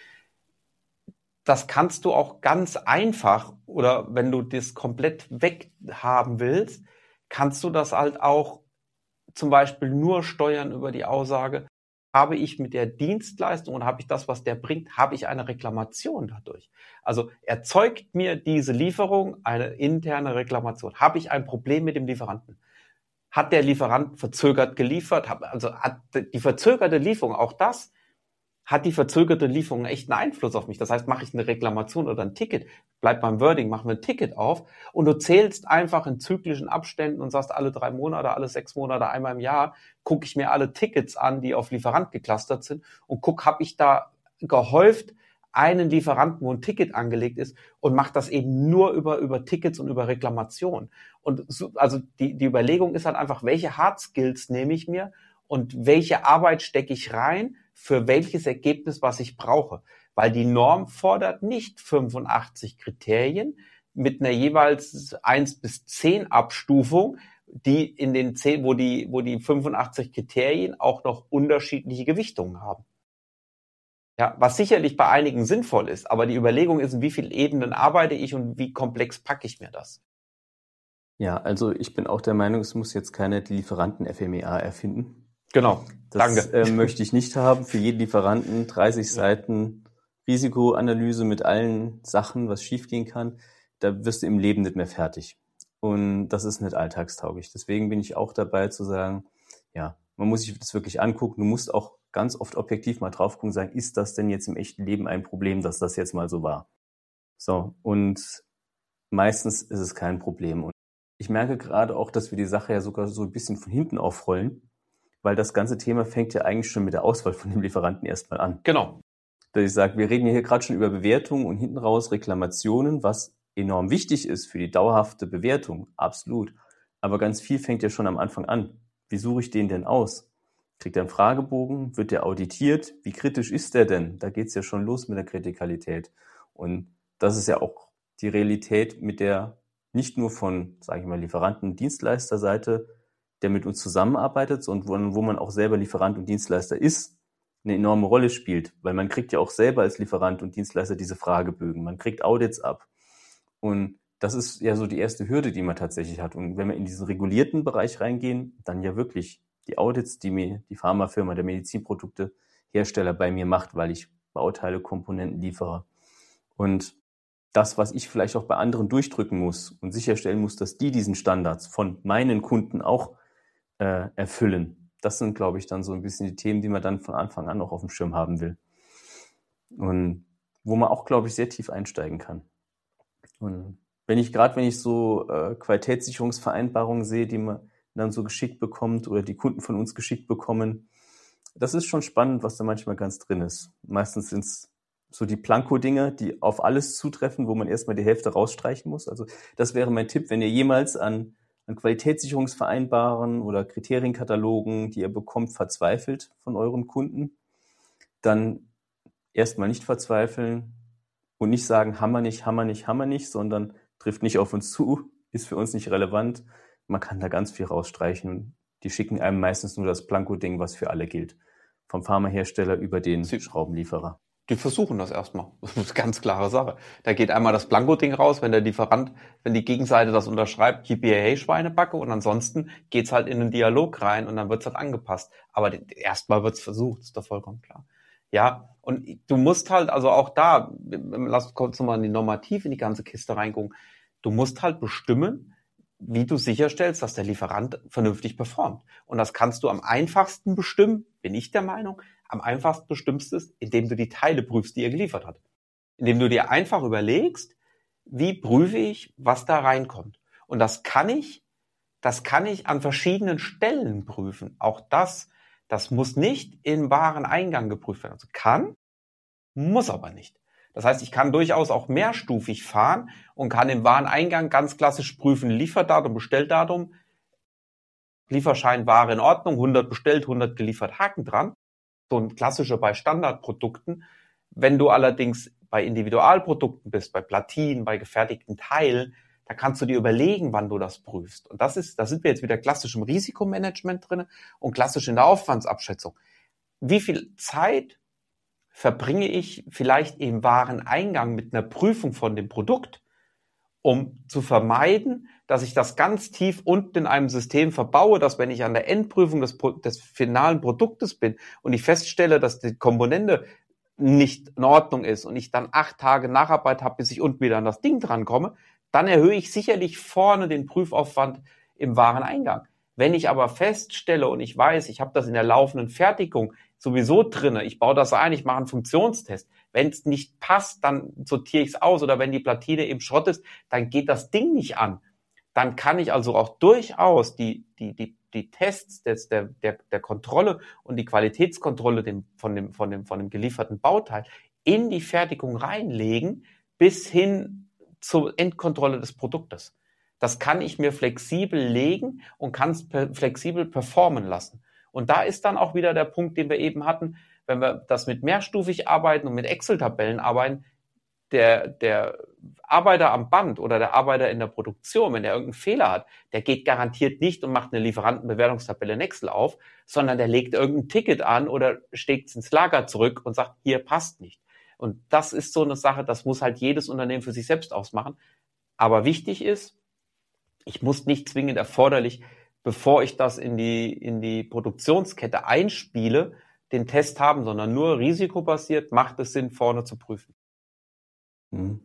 Das kannst du auch ganz einfach, oder wenn du das komplett weghaben willst, kannst du das halt auch zum Beispiel nur steuern über die Aussage, habe ich mit der Dienstleistung und habe ich das, was der bringt, habe ich eine Reklamation dadurch. Also erzeugt mir diese Lieferung eine interne Reklamation. Habe ich ein Problem mit dem Lieferanten? Hat der Lieferant verzögert geliefert? Also hat die verzögerte Lieferung, auch das, hat die verzögerte Lieferung echt einen Einfluss auf mich? Das heißt, mache ich eine Reklamation oder ein Ticket, bleib beim Wording, mach mir ein Ticket auf und du zählst einfach in zyklischen Abständen und sagst, alle drei Monate, alle sechs Monate, einmal im Jahr, gucke ich mir alle Tickets an, die auf Lieferant geclustert sind und guck, habe ich da gehäuft einen Lieferanten, wo ein Ticket angelegt ist und mache das eben nur über, über Tickets und über Reklamation. Und so, also die, die Überlegung ist halt einfach, welche Hard Skills nehme ich mir und welche Arbeit stecke ich rein, für welches Ergebnis, was ich brauche. Weil die Norm fordert nicht fünfundachtzig Kriterien mit einer jeweils eins bis zehn Abstufung, die in den zehn, wo die, wo die fünfundachtzig Kriterien auch noch unterschiedliche Gewichtungen haben. Ja, was sicherlich bei einigen sinnvoll ist, aber die Überlegung ist, in wie vielen Ebenen arbeite ich und wie komplex packe ich mir das? Ja, also ich bin auch der Meinung, es muss jetzt keiner die Lieferanten-F M E A erfinden. Genau, das, danke. Äh, möchte ich nicht haben. Für jeden Lieferanten dreißig ja. Seiten Risikoanalyse mit allen Sachen, was schiefgehen kann. Da wirst du im Leben nicht mehr fertig. Und das ist nicht alltagstauglich. Deswegen bin ich auch dabei zu sagen, ja, man muss sich das wirklich angucken. Du musst auch ganz oft objektiv mal drauf gucken und sagen, ist das denn jetzt im echten Leben ein Problem, dass das jetzt mal so war? So, und meistens ist es kein Problem. Und ich merke gerade auch, dass wir die Sache ja sogar so ein bisschen von hinten aufrollen, weil das ganze Thema fängt ja eigentlich schon mit der Auswahl von dem Lieferanten erstmal an. Genau. Dass ich sage, wir reden ja hier gerade schon über Bewertungen und hinten raus Reklamationen, was enorm wichtig ist für die dauerhafte Bewertung, absolut. Aber ganz viel fängt ja schon am Anfang an. Wie suche ich den denn aus? Kriegt er einen Fragebogen? Wird der auditiert? Wie kritisch ist der denn? Da geht's ja schon los mit der Kritikalität. Und das ist ja auch die Realität, mit der nicht nur von, sage ich mal, Lieferanten- und Dienstleisterseite, der mit uns zusammenarbeitet und wo, wo man auch selber Lieferant und Dienstleister ist, eine enorme Rolle spielt. Weil man kriegt ja auch selber als Lieferant und Dienstleister diese Fragebögen. Man kriegt Audits ab. Und das ist ja so die erste Hürde, die man tatsächlich hat. Und wenn wir in diesen regulierten Bereich reingehen, dann ja wirklich die Audits, die mir die Pharmafirma, der Medizinproduktehersteller bei mir macht, weil ich Bauteile, Komponenten liefere. Und das, was ich vielleicht auch bei anderen durchdrücken muss und sicherstellen muss, dass die diesen Standards von meinen Kunden auch äh, erfüllen. Das sind, glaube ich, dann so ein bisschen die Themen, die man dann von Anfang an auch auf dem Schirm haben will. Und wo man auch, glaube ich, sehr tief einsteigen kann. Und wenn ich, gerade wenn ich so äh, Qualitätssicherungsvereinbarungen sehe, die man dann so geschickt bekommt oder die Kunden von uns geschickt bekommen, das ist schon spannend, was da manchmal ganz drin ist. Meistens sind es so die Planko-Dinger, die auf alles zutreffen, wo man erstmal die Hälfte rausstreichen muss. Also das wäre mein Tipp, wenn ihr jemals an, an Qualitätssicherungsvereinbaren oder Kriterienkatalogen, die ihr bekommt, verzweifelt von euren Kunden, dann erstmal nicht verzweifeln und nicht sagen, haben wir nicht, haben wir nicht, haben wir nicht, sondern trifft nicht auf uns zu, ist für uns nicht relevant. Man kann da ganz viel rausstreichen. Die schicken einem meistens nur das Planko-Ding, was für alle gilt. Vom Pharmahersteller über den Sie- Schraubenlieferer. Die versuchen das erstmal. Das ist eine ganz klare Sache. Da geht einmal das Blanko-Ding raus, wenn der Lieferant, wenn die Gegenseite das unterschreibt, G P A A-Schweinebacke, und ansonsten geht's halt in einen Dialog rein und dann wird's halt angepasst. Aber erstmal wird's versucht, ist doch vollkommen klar. Ja, und du musst halt, also auch da, lass uns kurz nochmal in die Normativ in die ganze Kiste reingucken. Du musst halt bestimmen, wie du sicherstellst, dass der Lieferant vernünftig performt. Und das kannst du am einfachsten bestimmen, bin ich der Meinung, am einfachsten bestimmst du es, indem du die Teile prüfst, die er geliefert hat. Indem du dir einfach überlegst, wie prüfe ich, was da reinkommt. Und das kann ich, das kann ich an verschiedenen Stellen prüfen. Auch das, das muss nicht im Wareneingang geprüft werden. Also kann, muss aber nicht. Das heißt, ich kann durchaus auch mehrstufig fahren und kann im Wareneingang ganz klassisch prüfen, Lieferdatum, Bestelldatum, Lieferschein, Ware in Ordnung, hundert bestellt, hundert geliefert, Haken dran. So ein klassischer bei Standardprodukten. Wenn du allerdings bei Individualprodukten bist, bei Platinen, bei gefertigten Teilen, da kannst du dir überlegen, wann du das prüfst. Und das ist, da sind wir jetzt wieder klassisch im Risikomanagement drin und klassisch in der Aufwandsabschätzung. Wie viel Zeit verbringe ich vielleicht im Wareneingang mit einer Prüfung von dem Produkt, um zu vermeiden, dass ich das ganz tief unten in einem System verbaue, dass wenn ich an der Endprüfung des, des finalen Produktes bin und ich feststelle, dass die Komponente nicht in Ordnung ist und ich dann acht Tage Nacharbeit habe, bis ich unten wieder an das Ding drankomme, dann erhöhe ich sicherlich vorne den Prüfaufwand im Wareneingang. Wenn ich aber feststelle und ich weiß, ich habe das in der laufenden Fertigung sowieso drinne, ich baue das ein, ich mache einen Funktionstest. Wenn es nicht passt, dann sortiere ich es aus, oder wenn die Platine eben Schrott ist, dann geht das Ding nicht an. Dann kann ich also auch durchaus die, die, die, die Tests des, der, der, der Kontrolle und die Qualitätskontrolle dem, von, dem, von, dem, von dem gelieferten Bauteil in die Fertigung reinlegen, bis hin zur Endkontrolle des Produktes. Das kann ich mir flexibel legen und kann es per, flexibel performen lassen. Und da ist dann auch wieder der Punkt, den wir eben hatten, wenn wir das mit mehrstufig arbeiten und mit Excel-Tabellen arbeiten, der, der Arbeiter am Band oder der Arbeiter in der Produktion, wenn der irgendeinen Fehler hat, der geht garantiert nicht und macht eine Lieferantenbewertungstabelle in Excel auf, sondern der legt irgendein Ticket an oder steckt es ins Lager zurück und sagt, hier passt nicht. Und das ist so eine Sache, das muss halt jedes Unternehmen für sich selbst ausmachen. Aber wichtig ist, ich muss nicht zwingend erforderlich, bevor ich das in die, in die Produktionskette einspiele, den Test haben, sondern nur risikobasiert macht es Sinn, vorne zu prüfen. Mhm.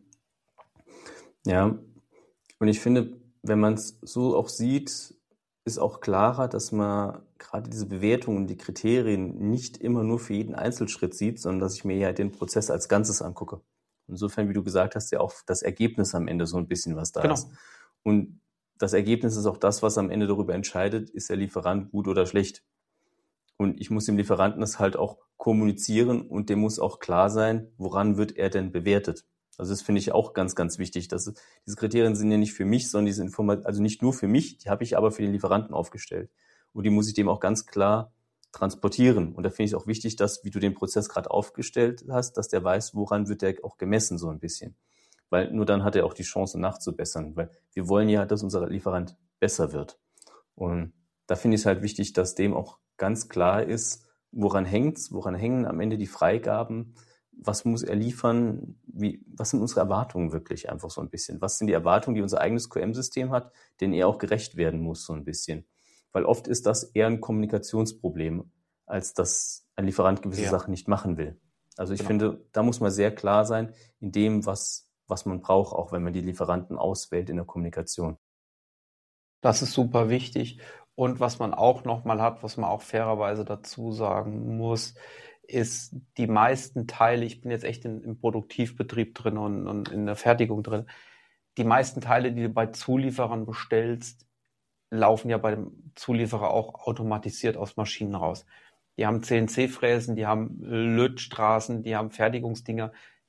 Ja, und ich finde, wenn man es so auch sieht, ist auch klarer, dass man gerade diese Bewertungen und die Kriterien nicht immer nur für jeden Einzelschritt sieht, sondern dass ich mir ja den Prozess als Ganzes angucke. Insofern, wie du gesagt hast, ja auch das Ergebnis am Ende so ein bisschen was da Genau. ist. Und das Ergebnis ist auch das, was am Ende darüber entscheidet, ist der Lieferant gut oder schlecht. Und ich muss dem Lieferanten das halt auch kommunizieren und dem muss auch klar sein, woran wird er denn bewertet. Also das finde ich auch ganz, ganz wichtig. Dass diese Kriterien sind ja nicht für mich, sondern diese Informationen, also nicht nur für mich, die habe ich aber für den Lieferanten aufgestellt. Und die muss ich dem auch ganz klar transportieren. Und da finde ich es auch wichtig, dass, wie du den Prozess gerade aufgestellt hast, dass der weiß, woran wird der auch gemessen, so ein bisschen. Weil nur dann hat er auch die Chance nachzubessern. Weil wir wollen ja, dass unser Lieferant besser wird. Und da finde ich es halt wichtig, dass dem auch ganz klar ist, woran hängt's, woran hängen am Ende die Freigaben, was muss er liefern, wie, was sind unsere Erwartungen wirklich einfach so ein bisschen, was sind die Erwartungen, die unser eigenes Q M-System hat, denen er auch gerecht werden muss so ein bisschen, weil oft ist das eher ein Kommunikationsproblem, als dass ein Lieferant gewisse Ja. Sachen nicht machen will. Also ich Genau. finde, da muss man sehr klar sein in dem, was, was man braucht, auch wenn man die Lieferanten auswählt in der Kommunikation. Das ist super wichtig. Und was man auch nochmal hat, was man auch fairerweise dazu sagen muss, ist die meisten Teile, ich bin jetzt echt in, im Produktivbetrieb drin und, und in der Fertigung drin, die meisten Teile, die du bei Zulieferern bestellst, laufen ja bei dem Zulieferer auch automatisiert aus Maschinen raus. Die haben C N C-Fräsen, die haben Lötstraßen, die haben Fertigungsdinger,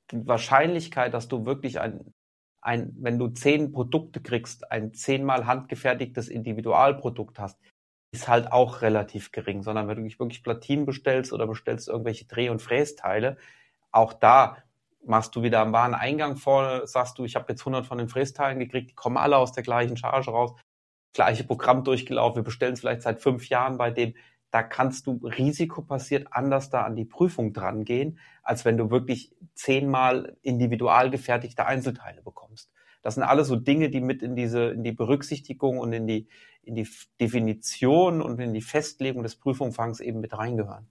die Wahrscheinlichkeit, dass du wirklich ein, ein, wenn du zehn Produkte kriegst, ein zehnmal handgefertigtes Individualprodukt hast, ist halt auch relativ gering, sondern wenn du wirklich Platinen bestellst oder bestellst irgendwelche Dreh- und Frästeile, auch da machst du wieder am Wareneingang vorne, sagst du, ich habe jetzt hundert von den Frästeilen gekriegt, die kommen alle aus der gleichen Charge raus, gleiche Programm durchgelaufen, wir bestellen es vielleicht seit fünf Jahren bei dem, da kannst du risikobasiert anders da an die Prüfung dran gehen, als wenn du wirklich zehnmal individual gefertigte Einzelteile bekommst. Das sind alles so Dinge, die mit in diese, in die Berücksichtigung und in die, in die Definition und in die Festlegung des Prüfumfangs eben mit reingehören.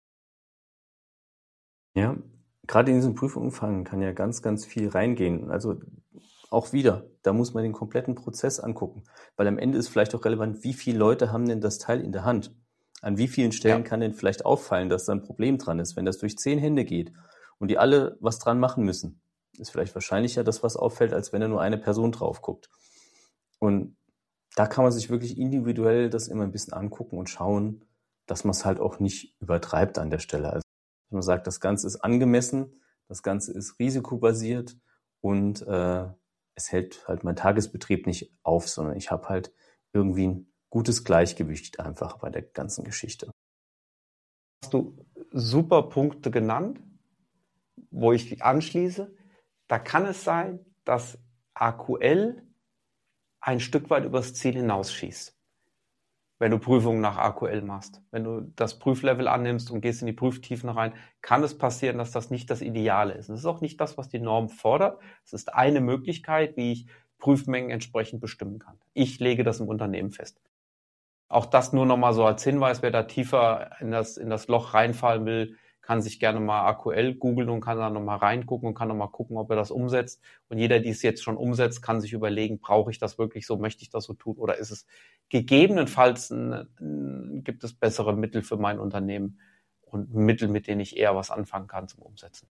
Ja, gerade in diesem Prüfumfang kann ja ganz, ganz viel reingehen. Also auch wieder, da muss man den kompletten Prozess angucken, weil am Ende ist vielleicht auch relevant, wie viele Leute haben denn das Teil in der Hand? An wie vielen Stellen ja. kann denn vielleicht auffallen, dass da ein Problem dran ist, wenn das durch zehn Hände geht und die alle was dran machen müssen? Ist vielleicht wahrscheinlicher, dass was auffällt, als wenn da nur eine Person drauf guckt. Und da kann man sich wirklich individuell das immer ein bisschen angucken und schauen, dass man es halt auch nicht übertreibt an der Stelle. Also dass man sagt, das Ganze ist angemessen, das Ganze ist risikobasiert und äh, es hält halt mein Tagesbetrieb nicht auf, sondern ich habe halt irgendwie ein gutes Gleichgewicht einfach bei der ganzen Geschichte. Hast du super Punkte genannt, wo ich anschließe. Da kann es sein, dass A Q L ein Stück weit übers Ziel hinausschießt, wenn du Prüfungen nach A Q L machst. Wenn du das Prüflevel annimmst und gehst in die Prüftiefen rein, kann es passieren, dass das nicht das Ideale ist. Und das ist auch nicht das, was die Norm fordert. Es ist eine Möglichkeit, wie ich Prüfmengen entsprechend bestimmen kann. Ich lege das im Unternehmen fest. Auch das nur nochmal so als Hinweis, wer da tiefer in das, in das Loch reinfallen will, kann sich gerne mal A Q L googeln und kann da nochmal reingucken und kann nochmal gucken, ob er das umsetzt. Und jeder, der es jetzt schon umsetzt, kann sich überlegen, brauche ich das wirklich so, möchte ich das so tun oder ist es gegebenenfalls, ein, ein, gibt es bessere Mittel für mein Unternehmen und Mittel, mit denen ich eher was anfangen kann zum Umsetzen.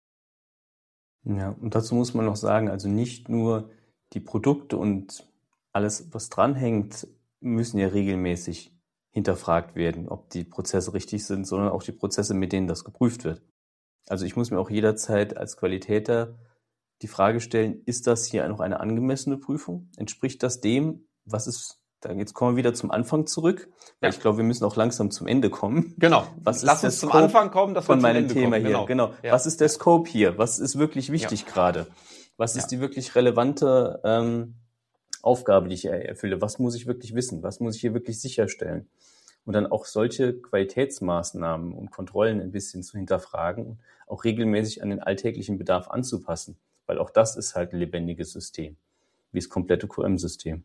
Ja, und dazu muss man noch sagen, also nicht nur die Produkte und alles, was dranhängt, müssen ja regelmäßig hinterfragt werden, ob die Prozesse richtig sind, sondern auch die Prozesse, mit denen das geprüft wird. Also ich muss mir auch jederzeit als Qualitäter die Frage stellen, ist das hier noch eine angemessene Prüfung? Entspricht das dem, was ist, dann jetzt kommen wir wieder zum Anfang zurück, weil ja. ich glaube, wir müssen auch langsam zum Ende kommen. Genau. Was Lass uns zum Anfang kommen, dass wir von zum meinem Ende Thema kommen. hier. Genau. Genau. Ja. Was ist der Scope hier? Was ist wirklich wichtig ja. gerade? Was ist ja. die wirklich relevante ähm, Aufgabe, die ich erfülle? Was muss ich wirklich wissen? Was muss ich hier wirklich sicherstellen? Und dann auch solche Qualitätsmaßnahmen und Kontrollen ein bisschen zu hinterfragen und auch regelmäßig an den alltäglichen Bedarf anzupassen. Weil auch das ist halt ein lebendiges System, wie das komplette Q M-System.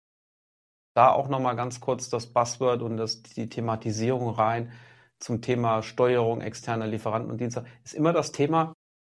Da auch nochmal ganz kurz das Buzzword und das, die Thematisierung rein zum Thema Steuerung externer Lieferanten und Dienste. Ist immer das Thema,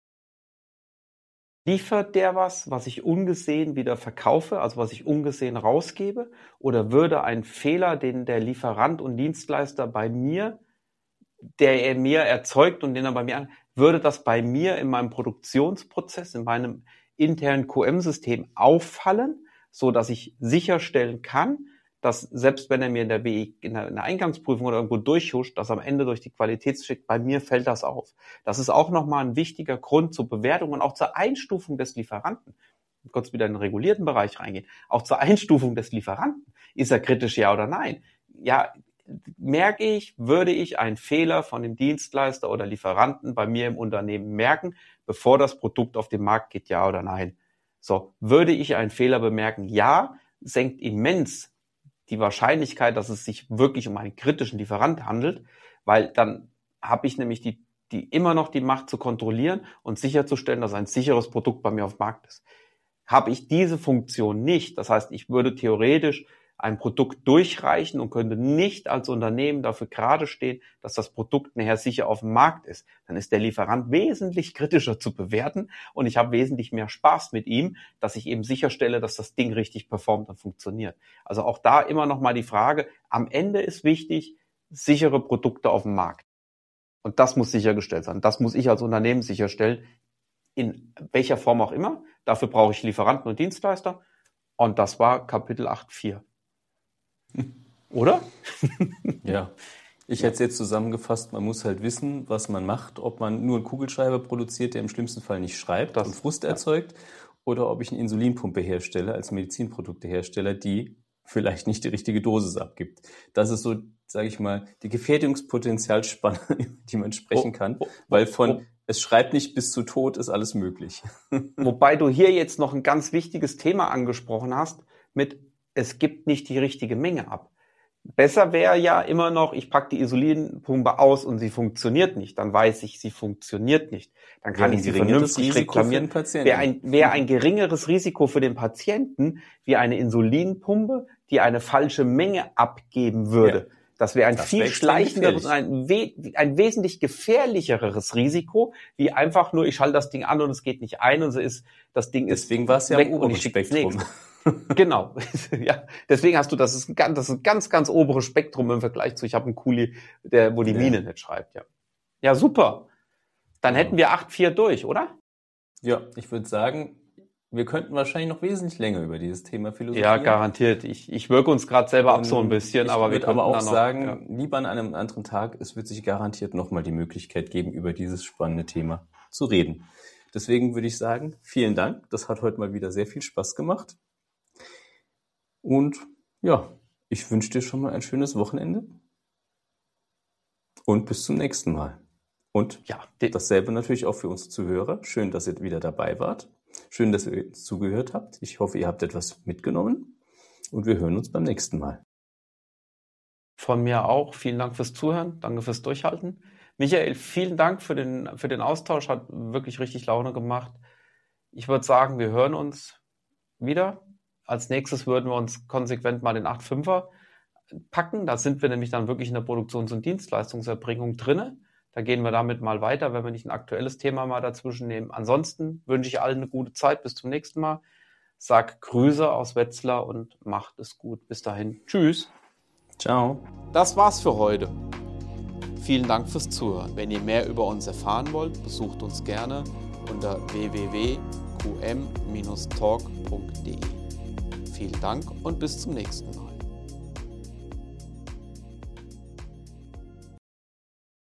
liefert der was, was ich ungesehen wieder verkaufe, also was ich ungesehen rausgebe? Oder würde ein Fehler, den der Lieferant und Dienstleister bei mir, der er mir erzeugt und den er bei mir an, würde das bei mir in meinem Produktionsprozess, in meinem internen Q M-System auffallen, so dass ich sicherstellen kann, dass selbst wenn er mir in der, B I, in der, in der Eingangsprüfung oder irgendwo durchhuscht, dass am Ende durch die Qualitätsschicht, bei mir fällt das auf. Das ist auch nochmal ein wichtiger Grund zur Bewertung und auch zur Einstufung des Lieferanten. Kurz wieder in den regulierten Bereich reingehen. Auch zur Einstufung des Lieferanten. Ist er kritisch, ja oder nein? Ja, merke ich, würde ich einen Fehler von dem Dienstleister oder Lieferanten bei mir im Unternehmen merken, bevor das Produkt auf den Markt geht, ja oder nein? So, würde ich einen Fehler bemerken? Ja, senkt immens die Wahrscheinlichkeit, dass es sich wirklich um einen kritischen Lieferant handelt, weil dann habe ich nämlich die, die immer noch die Macht zu kontrollieren und sicherzustellen, dass ein sicheres Produkt bei mir auf dem Markt ist. Habe ich diese Funktion nicht, das heißt, ich würde theoretisch ein Produkt durchreichen und könnte nicht als Unternehmen dafür gerade stehen, dass das Produkt nachher sicher auf dem Markt ist, dann ist der Lieferant wesentlich kritischer zu bewerten und ich habe wesentlich mehr Spaß mit ihm, dass ich eben sicherstelle, dass das Ding richtig performt und funktioniert. Also auch da immer noch mal die Frage, am Ende ist wichtig, sichere Produkte auf dem Markt. Und das muss sichergestellt sein. Das muss ich als Unternehmen sicherstellen, in welcher Form auch immer. Dafür brauche ich Lieferanten und Dienstleister. Und das war Kapitel acht Punkt vier. Oder? Ja, Ich hätte es jetzt zusammengefasst, man muss halt wissen, was man macht, ob man nur einen Kugelschreiber produziert, der im schlimmsten Fall nicht schreibt Das- und Frust ja. erzeugt, oder ob ich eine Insulinpumpe herstelle als Medizinproduktehersteller, die vielleicht nicht die richtige Dosis abgibt. Das ist so, sage ich mal, die Gefährdungspotenzialspanne, über die man sprechen Oh, kann, oh, weil oh, von oh. es schreibt nicht bis zu Tod ist alles möglich. Wobei du hier jetzt noch ein ganz wichtiges Thema angesprochen hast, mit es gibt nicht die richtige Menge ab. Besser wäre ja immer noch, ich packe die Insulinpumpe aus und sie funktioniert nicht. Dann weiß ich, sie funktioniert nicht. Dann kann Wäre ich ein sie geringeres vernünftig Risiko für reklamieren. den Patienten. Wäre ein, wäre ein geringeres Risiko für den Patienten wie eine Insulinpumpe, die eine falsche Menge abgeben würde. Ja. Das wäre ein Das viel wäre extrem schleichenderes und ein, we ein wesentlich gefährlicheres Risiko, wie einfach nur, ich schalte das Ding an und es geht nicht ein und so ist, das Ding ist Deswegen war es ja weg im und oberen ich schicke das Spektrum. nächste. Genau, ja. Deswegen hast du das ist ein ganz, das ist ein ganz, ganz oberes Spektrum im Vergleich zu, ich habe einen Kuli, der, wo die Ja. Mine nicht schreibt, ja. Ja, super. Dann Ja. hätten wir acht vier durch, oder? Ja, ich würde sagen, wir könnten wahrscheinlich noch wesentlich länger über dieses Thema Ja, philosophieren. garantiert. Ich, ich wirke uns gerade selber ab so ein Und bisschen, ich aber wir würde könnten aber auch dann noch, sagen, ja. lieber an einem anderen Tag, es wird sich garantiert nochmal die Möglichkeit geben, über dieses spannende Thema zu reden. Deswegen würde ich sagen, vielen Dank. Das hat heute mal wieder sehr viel Spaß gemacht. Und ja, ich wünsche dir schon mal ein schönes Wochenende. Und bis zum nächsten Mal. Und Ja, de- dasselbe natürlich auch für uns Zuhörer. Schön, dass ihr wieder dabei wart. Schön, dass ihr uns zugehört habt. Ich hoffe, ihr habt etwas mitgenommen. Und wir hören uns beim nächsten Mal. Von mir auch. Vielen Dank fürs Zuhören. Danke fürs Durchhalten. Michael, vielen Dank für den, für den Austausch. Hat wirklich richtig Laune gemacht. Ich würde sagen, wir hören uns wieder. Als nächstes würden wir uns konsequent mal den acht fünfer packen. Da sind wir nämlich dann wirklich in der Produktions- und Dienstleistungserbringung drinne. Da gehen wir damit mal weiter, wenn wir nicht ein aktuelles Thema mal dazwischen nehmen. Ansonsten wünsche ich allen eine gute Zeit. Bis zum nächsten Mal. Sag Grüße aus Wetzlar und macht es gut. Bis dahin. Tschüss. Ciao. Das war's für heute. Vielen Dank fürs Zuhören. Wenn ihr mehr über uns erfahren wollt, besucht uns gerne unter w w w punkt q m Bindestrich talk punkt d e. Vielen Dank und bis zum nächsten Mal.